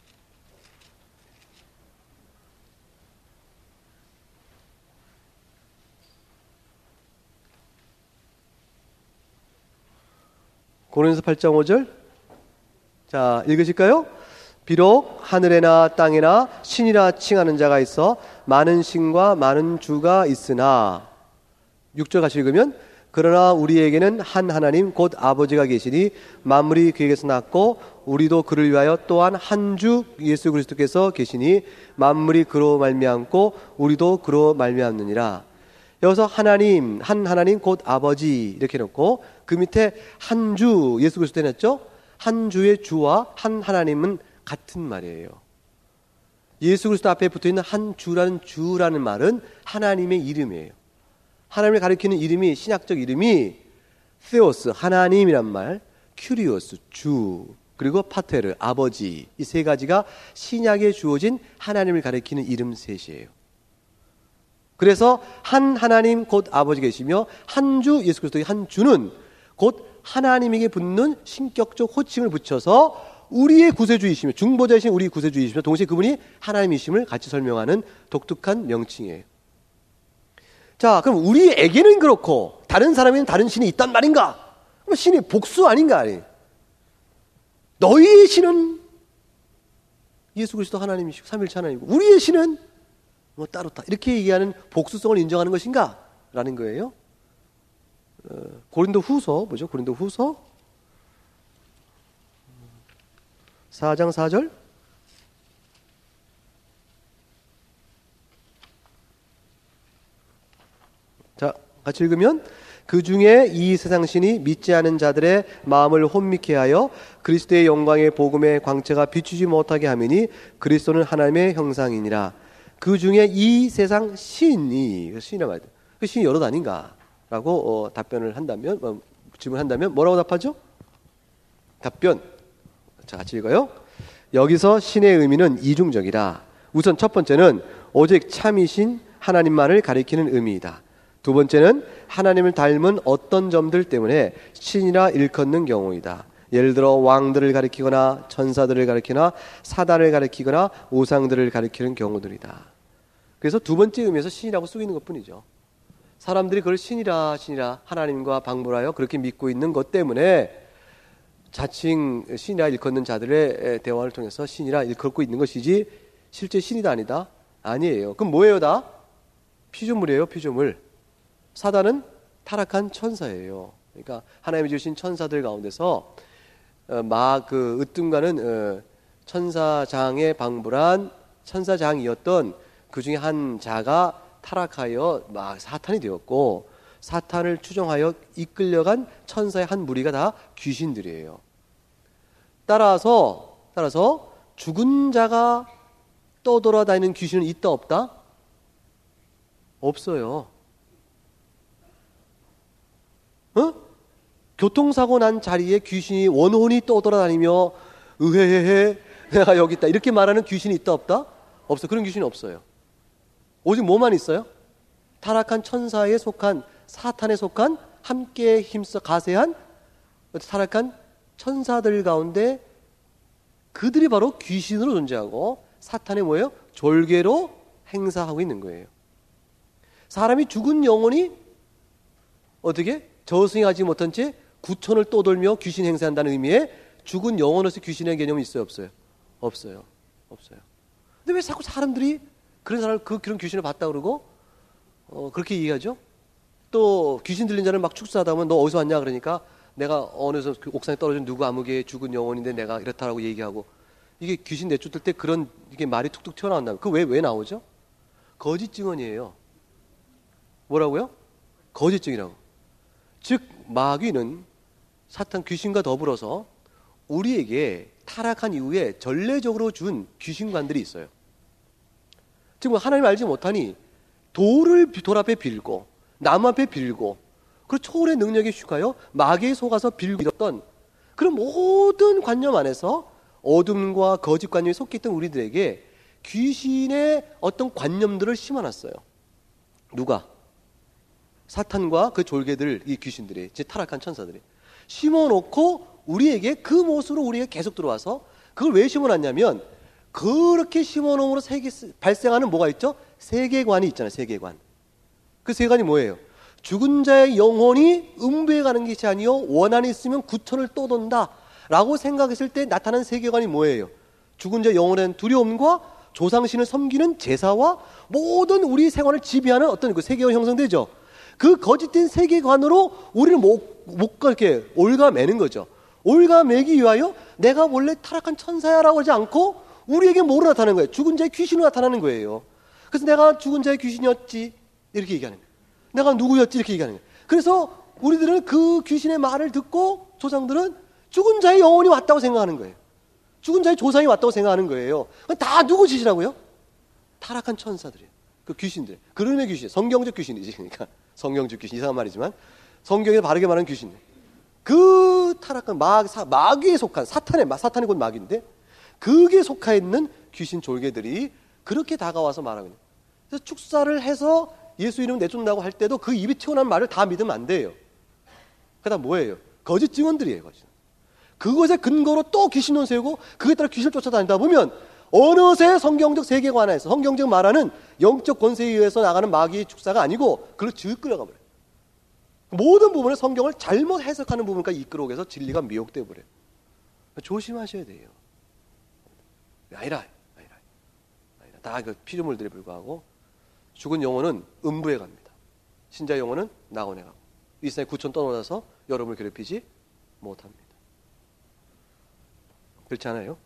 고린도전서 팔 장 오 절. 자, 읽으실까요? 비록 하늘에나 땅에나 신이라 칭하는 자가 있어 많은 신과 많은 주가 있으나, 육 절 같이 읽으면 그러나 우리에게는 한 하나님 곧 아버지가 계시니 만물이 그에게서 났고 우리도 그를 위하여 또한 한 주 예수 그리스도께서 계시니 만물이 그로 말미암고 우리도 그로 말미암느니라. 여기서 하나님, 한 하나님 곧 아버지 이렇게 놓고 그 밑에 한 주 예수 그리스도 해놨죠. 한 주의 주와 한 하나님은 같은 말이에요. 예수 그리스도 앞에 붙어있는 한 주라는 주라는 말은 하나님의 이름이에요. 하나님을 가리키는 이름이, 신약적 이름이 세오스, 하나님이란 말, 큐리오스, 주, 그리고 파테르, 아버지, 이 세 가지가 신약에 주어진 하나님을 가리키는 이름 셋이에요. 그래서 한 하나님 곧 아버지 계시며 한 주, 예수 그리스도의 한 주는 곧 하나님에게 붙는 신격적 호칭을 붙여서 우리의 구세주이시며, 중보자이신 우리 구세주이시며 동시에 그분이 하나님이심을 같이 설명하는 독특한 명칭이에요. 자, 그럼 우리에게는 그렇고 다른 사람에는 다른 신이 있단 말인가? 그럼 신이 복수 아닌가? 아니. 너희의 신은 예수 그리스도 하나님이시고 삼일체 하나님이고 우리의 신은 뭐 따로 다 이렇게 얘기하는 복수성을 인정하는 것인가? 라는 거예요. 어, 고린도 후서 뭐죠? 고린도 후서 사 장 사 절. 자, 같이 읽으면 그 중에 이 세상 신이 믿지 않은 자들의 마음을 혼미케 하여 그리스도의 영광의 복음의 광채가 비추지 못하게 하미니 그리스도는 하나님의 형상이니라. 그 중에 이 세상 신이, 신이란 말이에요. 그 신이 여러 단인가? 라고 어, 답변을 한다면, 어, 질문한다면 뭐라고 답하죠? 답변. 자, 같이 읽어요. 여기서 신의 의미는 이중적이라. 우선 첫 번째는 오직 참이신 하나님만을 가리키는 의미이다. 두 번째는 하나님을 닮은 어떤 점들 때문에 신이라 일컫는 경우이다. 예를 들어 왕들을 가리키거나 천사들을 가리키거나 사단을 가리키거나 우상들을 가리키는 경우들이다. 그래서 두 번째 의미에서 신이라고 쓰고 있는 것뿐이죠. 사람들이 그걸 신이라 신이라 하나님과 방불하여 그렇게 믿고 있는 것 때문에 자칭 신이라 일컫는 자들의 대화를 통해서 신이라 일컫고 있는 것이지 실제 신이다 아니다? 아니에요. 그럼 뭐예요 다? 피조물이에요. 피조물. 사단은 타락한 천사예요. 그러니까 하나님이 주신 천사들 가운데서 어, 막 그 으뜸가는 어, 천사장에 방불한 천사장이었던 그 중에 한 자가 타락하여 막 사탄이 되었고, 사탄을 추종하여 이끌려간 천사의 한 무리가 다 귀신들이에요. 따라서 따라서 죽은 자가 떠돌아다니는 귀신은 있다 없다? 없어요. 어? 교통사고 난 자리에 귀신이 원혼이 떠돌아다니며 으헤헤헤 내가 여기 있다 이렇게 말하는 귀신이 있다 없다? 없어. 그런 귀신이 없어요. 오직 뭐만 있어요? 타락한 천사에 속한, 사탄에 속한, 함께 힘써 가세한 타락한 천사들 가운데 그들이 바로 귀신으로 존재하고 사탄의 뭐예요? 졸개로 행사하고 있는 거예요. 사람이 죽은 영혼이 어떻게? 저승하지 못한 채 구천을 떠돌며 귀신 행세한다는 의미의 죽은 영혼으로서 귀신의 개념이 있어요? 없어요? 없어요. 없어요. 근데 왜 자꾸 사람들이 그런 사람, 그, 그런 귀신을 봤다 그러고, 어, 그렇게 얘기하죠? 또, 귀신 들린 자를 막 축사하다 보면 너 어디서 왔냐? 그러니까 내가 어느서 그 옥상에 떨어진 누구 아무개 죽은 영혼인데 내가 이렇다라고 얘기하고, 이게 귀신 내쫓을 때 그런, 이게 말이 툭툭 튀어나온다. 그 왜, 왜 나오죠? 거짓 증언이에요. 뭐라고요? 거짓 증이라고. 즉, 마귀는 사탄 귀신과 더불어서 우리에게 타락한 이후에 전례적으로 준 귀신관들이 있어요. 지금 하나님 알지 못하니 돌을 돌 앞에 빌고 나무 앞에 빌고 그리고 초월의 능력에 휘가여 마귀에 속아서 빌고 있었던 그런 모든 관념 안에서 어둠과 거짓 관념이 속해 있던 우리들에게 귀신의 어떤 관념들을 심어놨어요. 누가? 사탄과 그 졸개들, 이 귀신들이, 즉 타락한 천사들이 심어놓고 우리에게 그 모습으로 우리에게 계속 들어와서 그걸 왜 심어놨냐면 그렇게 심어놓음으로 세계, 발생하는 뭐가 있죠? 세계관이 있잖아요. 세계관. 그 세계관이 뭐예요? 죽은 자의 영혼이 음부에 가는 것이 아니요 원한이 있으면 구천을 떠돈다 라고 생각했을 때 나타난 세계관이 뭐예요? 죽은 자의 영혼에 대한 두려움과 조상신을 섬기는 제사와 모든 우리 생활을 지배하는 어떤 그 세계관이 형성되죠. 그 거짓된 세계관으로 우리를 못, 못 이렇게 올가매는 거죠. 올가매기 위하여 내가 원래 타락한 천사야라고 하지 않고 우리에게 뭐로 나타나는 거예요? 죽은 자의 귀신으로 나타나는 거예요. 그래서 내가 죽은 자의 귀신이었지 이렇게 얘기하는 거예요. 내가 누구였지 이렇게 얘기하는 거예요. 그래서 우리들은 그 귀신의 말을 듣고 조상들은 죽은 자의 영혼이 왔다고 생각하는 거예요. 죽은 자의 조상이 왔다고 생각하는 거예요. 다 누구 짓이라고요? 타락한 천사들이에요. 그 귀신들. 그름의 귀신, 성경적 귀신이지. 그러니까 성경적 귀신, 이상한 말이지만 성경에 바르게 말하는 귀신. 그 타락한 마, 사, 마귀에 속한 사탄의 사탄이 곧 마귀인데 그게 속하 있는 귀신 졸개들이 그렇게 다가와서 말하거든요. 그래서 축사를 해서 예수 이름을 내쫓는다고 할 때도 그 입이 튀어나온 말을 다 믿으면 안 돼요. 그다음 뭐예요? 거짓 증언들이에요. 거짓. 그것의 근거로 또 귀신론 세우고 그에 따라 귀신을 쫓아다니다 보면 어느새 성경적 세계관에서 성경적 말하는 영적 권세에 의해서 나가는 마귀의 축사가 아니고 그걸로 쭉 끌어가 버려요. 모든 부분을 성경을 잘못 해석하는 부분까지 이끌어오게 해서 진리가 미혹되어 버려요. 조심하셔야 돼요. 아니라, 아니라, 아니라. 다 그 피조물들에 불과하고 죽은 영혼은 음부에 갑니다. 신자 영혼은 낙원에 가고 이 세상에 구천 떠나서 여러분을 괴롭히지 못합니다. 그렇지 않아요?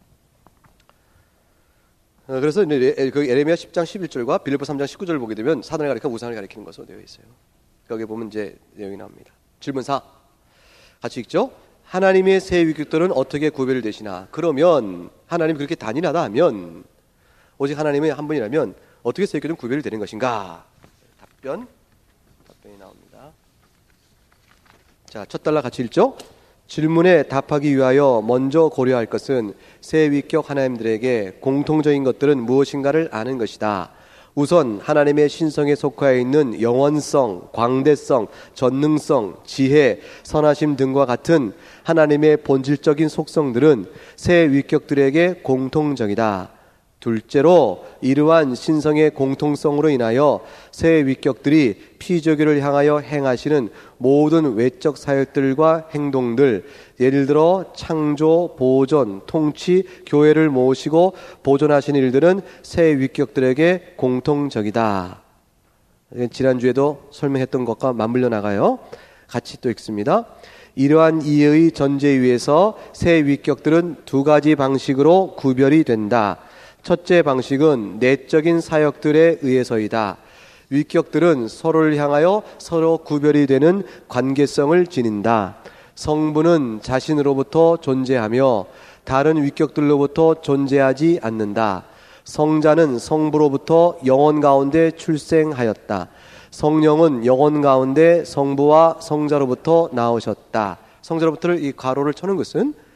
그래서 그 에레미야 십 장 십일 절과 빌립보 삼 장 십구 절을 보게 되면 사단을 가리켜 우상을 가리키는 것으로 되어 있어요. 여기 보면 이제 내용이 나옵니다. 질문 사. 같이 읽죠? 하나님의 새 위격들은 어떻게 구별되시나? 그러면 하나님이 그렇게 단일하다 하면 오직 하나님의 한 분이라면 어떻게 새 위격들은 구별이 되는 것인가? 답변. 답변이 나옵니다. 자, 첫 달러 같이 읽죠? 질문에 답하기 위하여 먼저 고려할 것은 새 위격 하나님들에게 공통적인 것들은 무엇인가를 아는 것이다. 우선 하나님의 신성에 속하여 있는 영원성, 광대성, 전능성, 지혜, 선하심 등과 같은 하나님의 본질적인 속성들은 새 위격들에게 공통적이다. 둘째로 이러한 신성의 공통성으로 인하여 새 위격들이 피조교를 향하여 행하시는 모든 외적 사역들과 행동들, 예를 들어 창조, 보존, 통치, 교회를 모시고 보존하시는 일들은 새 위격들에게 공통적이다. 지난주에도 설명했던 것과 맞물려 나가요. 같이 또 읽습니다. 이러한 이해의 전제에 의해서 새 위격들은 두 가지 방식으로 구별이 된다. 첫째 방식은 내적인 사역들에 의해서이다. 위격들은 서로를 향하여 서로 구별이 되는 관계성을 지닌다. 성부는 자신으로부터 존재하며 다른 위격들로부터 존재하지 않는다. 성자는 성부로부터 영혼 가운데 출생하였다. 성령은 영혼 가운데 성부와 성자로부터 나오셨다. 성자로부터를 이 괄호를 쳐는 것은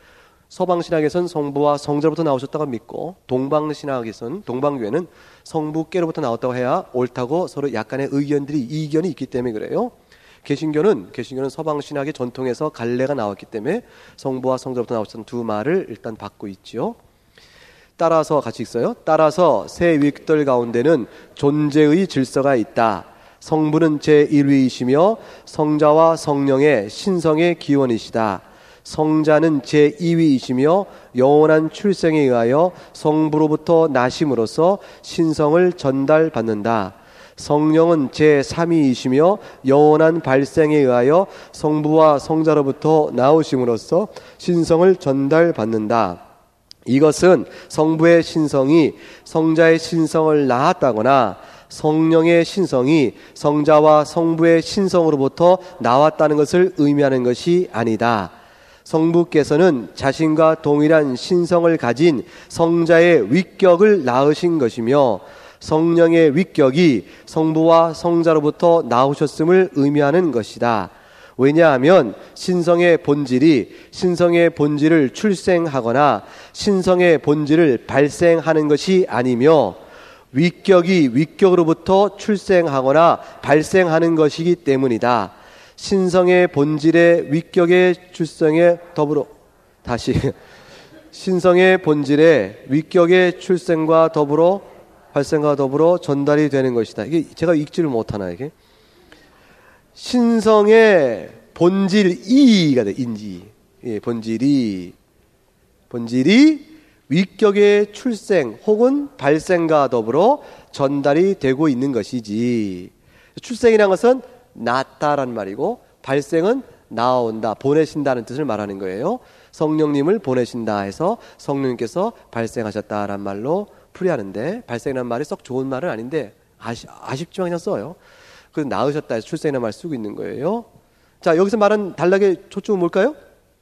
서방신학에서는 성부와 성자로부터 나오셨다고 믿고, 동방신학에서는, 동방교회는 성부께로부터 나왔다고 해야 옳다고 서로 약간의 의견들이, 이견이 있기 때문에 그래요. 개신교는, 개신교는 서방신학의 전통에서 갈래가 나왔기 때문에 성부와 성자로부터 나오셨다는 두 말을 일단 받고 있지요. 따라서 같이 읽어요. 따라서 세 위격들 가운데는 존재의 질서가 있다. 성부는 제일 위이시며 성자와 성령의 신성의 기원이시다. 성자는 제이 위이시며 영원한 출생에 의하여 성부로부터 나심으로써 신성을 전달받는다. 성령은 제삼 위이시며 영원한 발생에 의하여 성부와 성자로부터 나오심으로써 신성을 전달받는다. 이것은 성부의 신성이 성자의 신성을 낳았다거나 성령의 신성이 성자와 성부의 신성으로부터 나왔다는 것을 의미하는 것이 아니다. 성부께서는 자신과 동일한 신성을 가진 성자의 위격을 낳으신 것이며 성령의 위격이 성부와 성자로부터 나오셨음을 의미하는 것이다. 왜냐하면 신성의 본질이 신성의 본질을 출생하거나 신성의 본질을 발생하는 것이 아니며 위격이 위격으로부터 출생하거나 발생하는 것이기 때문이다. 신성의 본질의 위격의 출생에 더불어 다시 신성의 본질의 위격의 출생과 더불어 발생과 더불어 전달이 되는 것이다. 이게 제가 읽지를 못하나 이게 신성의 본질이가 돼. 인지 예, 본질이 본질이 위격의 출생 혹은 발생과 더불어 전달이 되고 있는 것이지. 출생이라는 것은 낳다라는 말이고 발생은 나온다, 보내신다는 뜻을 말하는 거예요. 성령님을 보내신다 해서 성령님께서 발생하셨다라는 말로 풀이하는데, 발생이라는 말이 썩 좋은 말은 아닌데 아시, 아쉽지만 그냥 써요. 그래서 낳으셨다 해서 출생이라는 말 쓰고 있는 거예요. 자, 여기서 말한 단락의 초점은 뭘까요?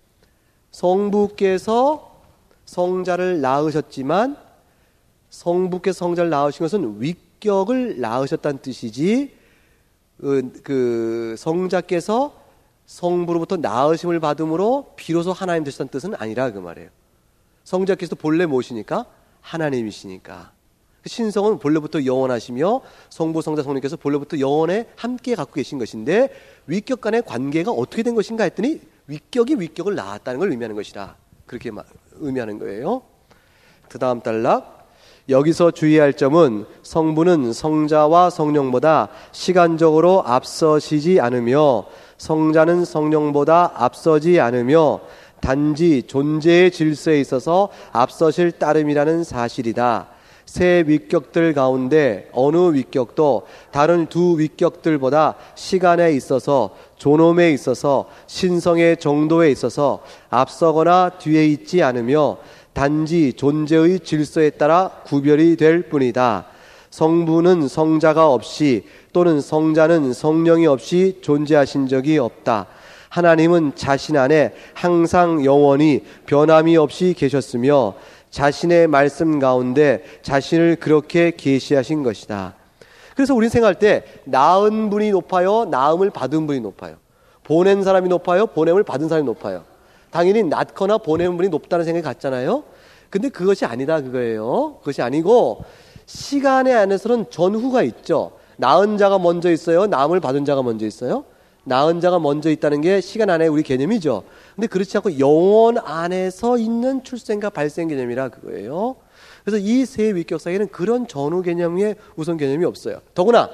성부께서 성자를 낳으셨지만 성부께서 성자를 낳으신 것은 위격을 낳으셨다는 뜻이지 그, 그 성자께서 성부로부터 낳으심을 받음으로 비로소 하나님 되셨다는 뜻은 아니라 그 말이에요. 성자께서 본래 무엇이니까? 하나님이시니까. 신성은 본래부터 영원하시며 성부, 성자, 성령께서 본래부터 영원에 함께 갖고 계신 것인데 위격 간의 관계가 어떻게 된 것인가 했더니 위격이 위격을 낳았다는 걸 의미하는 것이라 그렇게 의미하는 거예요. 그 다음 단락, 여기서 주의할 점은 성부는 성자와 성령보다 시간적으로 앞서시지 않으며 성자는 성령보다 앞서지 않으며 단지 존재의 질서에 있어서 앞서실 따름이라는 사실이다. 세 위격들 가운데 어느 위격도 다른 두 위격들보다 시간에 있어서, 존엄에 있어서, 신성의 정도에 있어서 앞서거나 뒤에 있지 않으며 단지 존재의 질서에 따라 구별이 될 뿐이다. 성부는 성자가 없이 또는 성자는 성령이 없이 존재하신 적이 없다. 하나님은 자신 안에 항상 영원히 변함이 없이 계셨으며 자신의 말씀 가운데 자신을 그렇게 계시하신 것이다. 그래서 우리는 생각할 때 낳은 분이 높아요, 낳음을 받은 분이 높아요? 보낸 사람이 높아요, 보냄을 받은 사람이 높아요? 당연히 낳거나 보내는 분이 높다는 생각이 같잖아요. 근데 그것이 아니다 그거예요. 그것이 아니고 시간의 안에서는 전후가 있죠. 낳은 자가 먼저 있어요, 낳음을 받은 자가 먼저 있어요? 낳은 자가 먼저 있다는 게 시간 안에 우리 개념이죠. 근데 그렇지 않고 영원 안에서 있는 출생과 발생 개념이라 그거예요. 그래서 이 세 위격 사이에는 그런 전후 개념의 우선 개념이 없어요. 더구나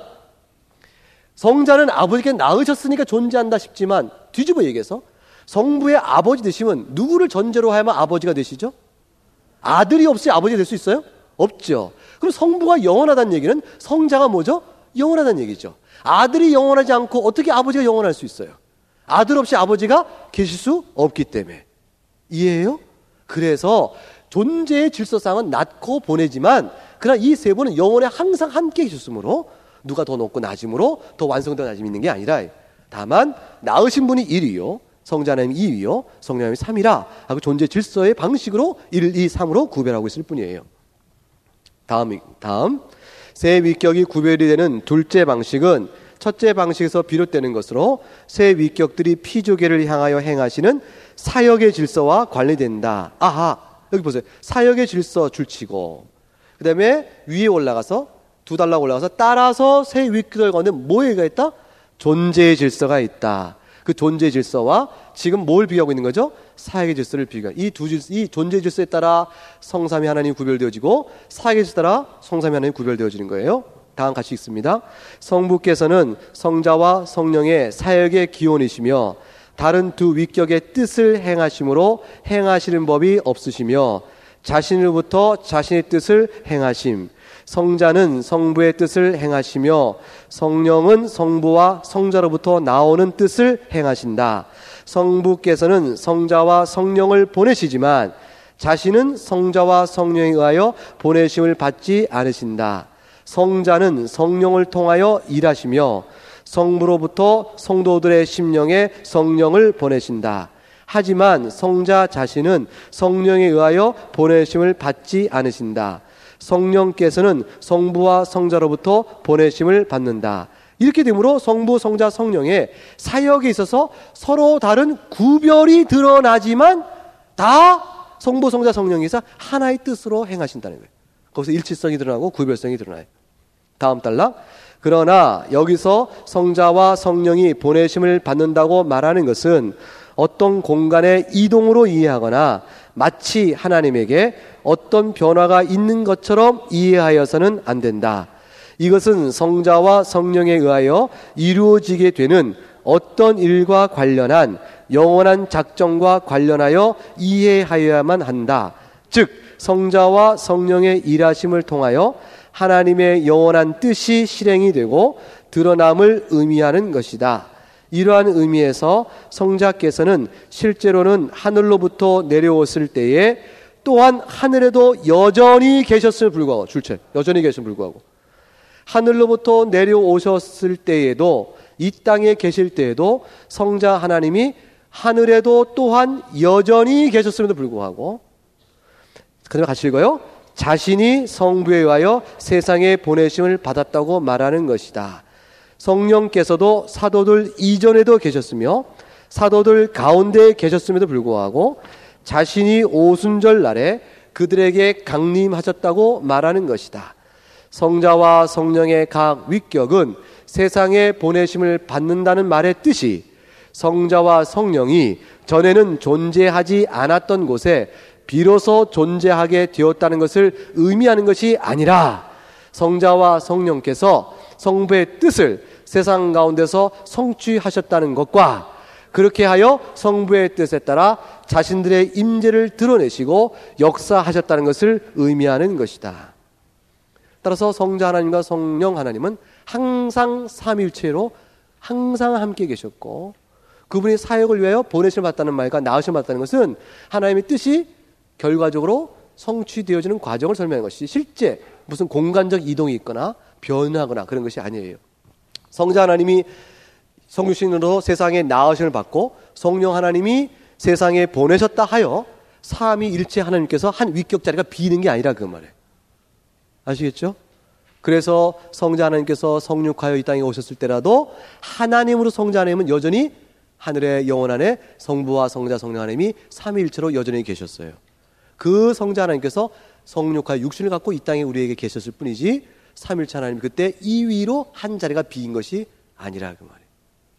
성자는 아버지께 낳으셨으니까 존재한다 싶지만 뒤집어 얘기해서 성부의 아버지 되시면 누구를 전제로 하야만 아버지가 되시죠? 아들이 없이 아버지가 될 수 있어요? 없죠. 그럼 성부가 영원하다는 얘기는 성자가 뭐죠? 영원하다는 얘기죠. 아들이 영원하지 않고 어떻게 아버지가 영원할 수 있어요? 아들 없이 아버지가 계실 수 없기 때문에. 이해해요? 그래서 존재의 질서상은 낳고 보내지만 그러나 이 세 분은 영원에 항상 함께 계셨으므로 누가 더 높고 낮음으로 더 완성되고 낮음이 있는 게 아니라 다만 낳으신 분이 일 위요, 성자 하나님 이 위요, 성령 하나님 삼 위라 하고 존재 질서의 방식으로 일, 이, 삼으로 구별하고 있을 뿐이에요. 다음, 다음 세 위격이 구별이 되는 둘째 방식은 첫째 방식에서 비롯되는 것으로 새 위격들이 피조계를 향하여 행하시는 사역의 질서와 관련된다. 아하, 여기 보세요. 사역의 질서 줄치고 그 다음에 위에 올라가서 두 달락 올라가서 따라서 새 위격들 가운데 뭐가 있다? 존재의 질서가 있다. 그 존재 질서와 지금 뭘 비교하고 있는 거죠? 사역의 질서를 비교하. 이 두 질서, 이 존재 질서에 따라 성삼위 하나님 구별되어지고 사역의 질서에 따라 성삼위 하나님 구별되어지는 거예요. 다음 같이 읽습니다. 성부께서는 성자와 성령의 사역의 기원이시며 다른 두 위격의 뜻을 행하심으로 행하시는 법이 없으시며 자신으로부터 자신의 뜻을 행하심. 성자는 성부의 뜻을 행하시며 성령은 성부와 성자로부터 나오는 뜻을 행하신다. 성부께서는 성자와 성령을 보내시지만 자신은 성자와 성령에 의하여 보내심을 받지 않으신다. 성자는 성령을 통하여 일하시며 성부로부터 성도들의 심령에 성령을 보내신다. 하지만 성자 자신은 성령에 의하여 보내심을 받지 않으신다. 성령께서는 성부와 성자로부터 보내심을 받는다. 이렇게 되므로 성부, 성자, 성령의 사역에 있어서 서로 다른 구별이 드러나지만 다 성부, 성자, 성령에서 하나의 뜻으로 행하신다는 거예요. 거기서 일치성이 드러나고 구별성이 드러나요. 다음 단락. 그러나 여기서 성자와 성령이 보내심을 받는다고 말하는 것은 어떤 공간의 이동으로 이해하거나 마치 하나님에게 어떤 변화가 있는 것처럼 이해하여서는 안 된다. 이것은 성자와 성령에 의하여 이루어지게 되는 어떤 일과 관련한 영원한 작정과 관련하여 이해하여야만 한다. 즉 성자와 성령의 일하심을 통하여 하나님의 영원한 뜻이 실행이 되고 드러남을 의미하는 것이다. 이러한 의미에서 성자께서는 실제로는 하늘로부터 내려오실 때에 또한 하늘에도 여전히 계셨음을 불구하고 출처 여전히 계셨음을 불구하고 하늘로부터 내려오셨을 때에도 이 땅에 계실 때에도 성자 하나님이 하늘에도 또한 여전히 계셨음에도 불구하고 그 다음에 같이 읽어요. 자신이 성부에 의하여 세상에 보내심을 받았다고 말하는 것이다. 성령께서도 사도들 이전에도 계셨으며 사도들 가운데 계셨음에도 불구하고 자신이 오순절 날에 그들에게 강림하셨다고 말하는 것이다. 성자와 성령의 각 위격은 세상에 보내심을 받는다는 말의 뜻이 성자와 성령이 전에는 존재하지 않았던 곳에 비로소 존재하게 되었다는 것을 의미하는 것이 아니라 성자와 성령께서 성부의 뜻을 세상 가운데서 성취하셨다는 것과 그렇게 하여 성부의 뜻에 따라 자신들의 임재를 드러내시고 역사하셨다는 것을 의미하는 것이다. 따라서 성자 하나님과 성령 하나님은 항상 삼위일체로 항상 함께 계셨고 그분이 사역을 위하여 보내심을 받다는 말과 나으심을 받다는 것은 하나님의 뜻이 결과적으로 성취되어지는 과정을 설명하는 것이 실제 무슨 공간적 이동이 있거나 변하거나 그런 것이 아니에요. 성자 하나님이 성육신으로 세상에 나으심을 받고 성령 하나님이 세상에 보내셨다 하여 삼위일체 하나님께서 한 위격 자리가 비는 게 아니라 그 말이에요. 아시겠죠? 그래서 성자 하나님께서 성육하여 이 땅에 오셨을 때라도 하나님으로 성자 하나님은 여전히 하늘의 영원 안에 성부와 성자 성령 하나님이 삼위일체로 여전히 계셨어요. 그 성자 하나님께서 성육하여 육신을 갖고 이 땅에 우리에게 계셨을 뿐이지 삼일체 하나님이 그때 이 위로 한 자리가 비인 것이 아니라 그 말이에요.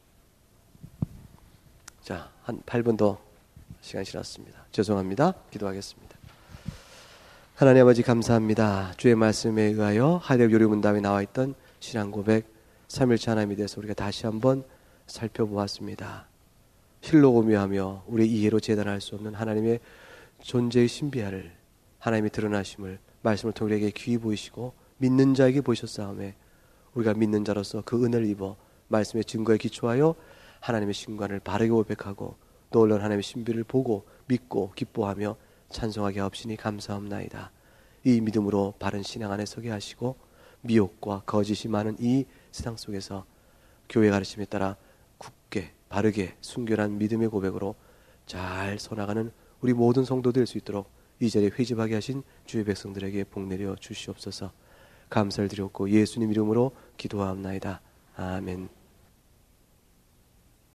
자, 한 팔 분 더 시간이 지났습니다. 죄송합니다. 기도하겠습니다. 하나님 아버지 감사합니다. 주의 말씀에 의하여 하대엽 요리문답에 나와 있던 신앙 고백 삼일체 하나님에 대해서 우리가 다시 한번 살펴보았습니다. 실로 오묘하며 우리의 이해로 재단할 수 없는 하나님의 존재의 신비함을 하나님이 드러나심을 말씀을 통해 우리에게 귀히 보이시고 믿는 자에게 보이셨사오매 우리가 믿는 자로서 그 은혜를 입어 말씀의 증거에 기초하여 하나님의 신관을 바르게 고백하고 놀라운 하나님의 신비를 보고 믿고 기뻐하며 찬송하게 하옵시니 감사합나이다. 이 믿음으로 바른 신앙 안에 서게 하시고 미혹과 거짓이 많은 이 세상 속에서 교회 가르침에 따라 굳게 바르게 순결한 믿음의 고백으로 잘 서나가는 우리 모든 성도들 될 수 있도록 이 자리에 회집하게 하신 주의 백성들에게 복 내려 주시옵소서. 감사를 드렸고 예수님 이름으로 기도하옵나이다. 아멘.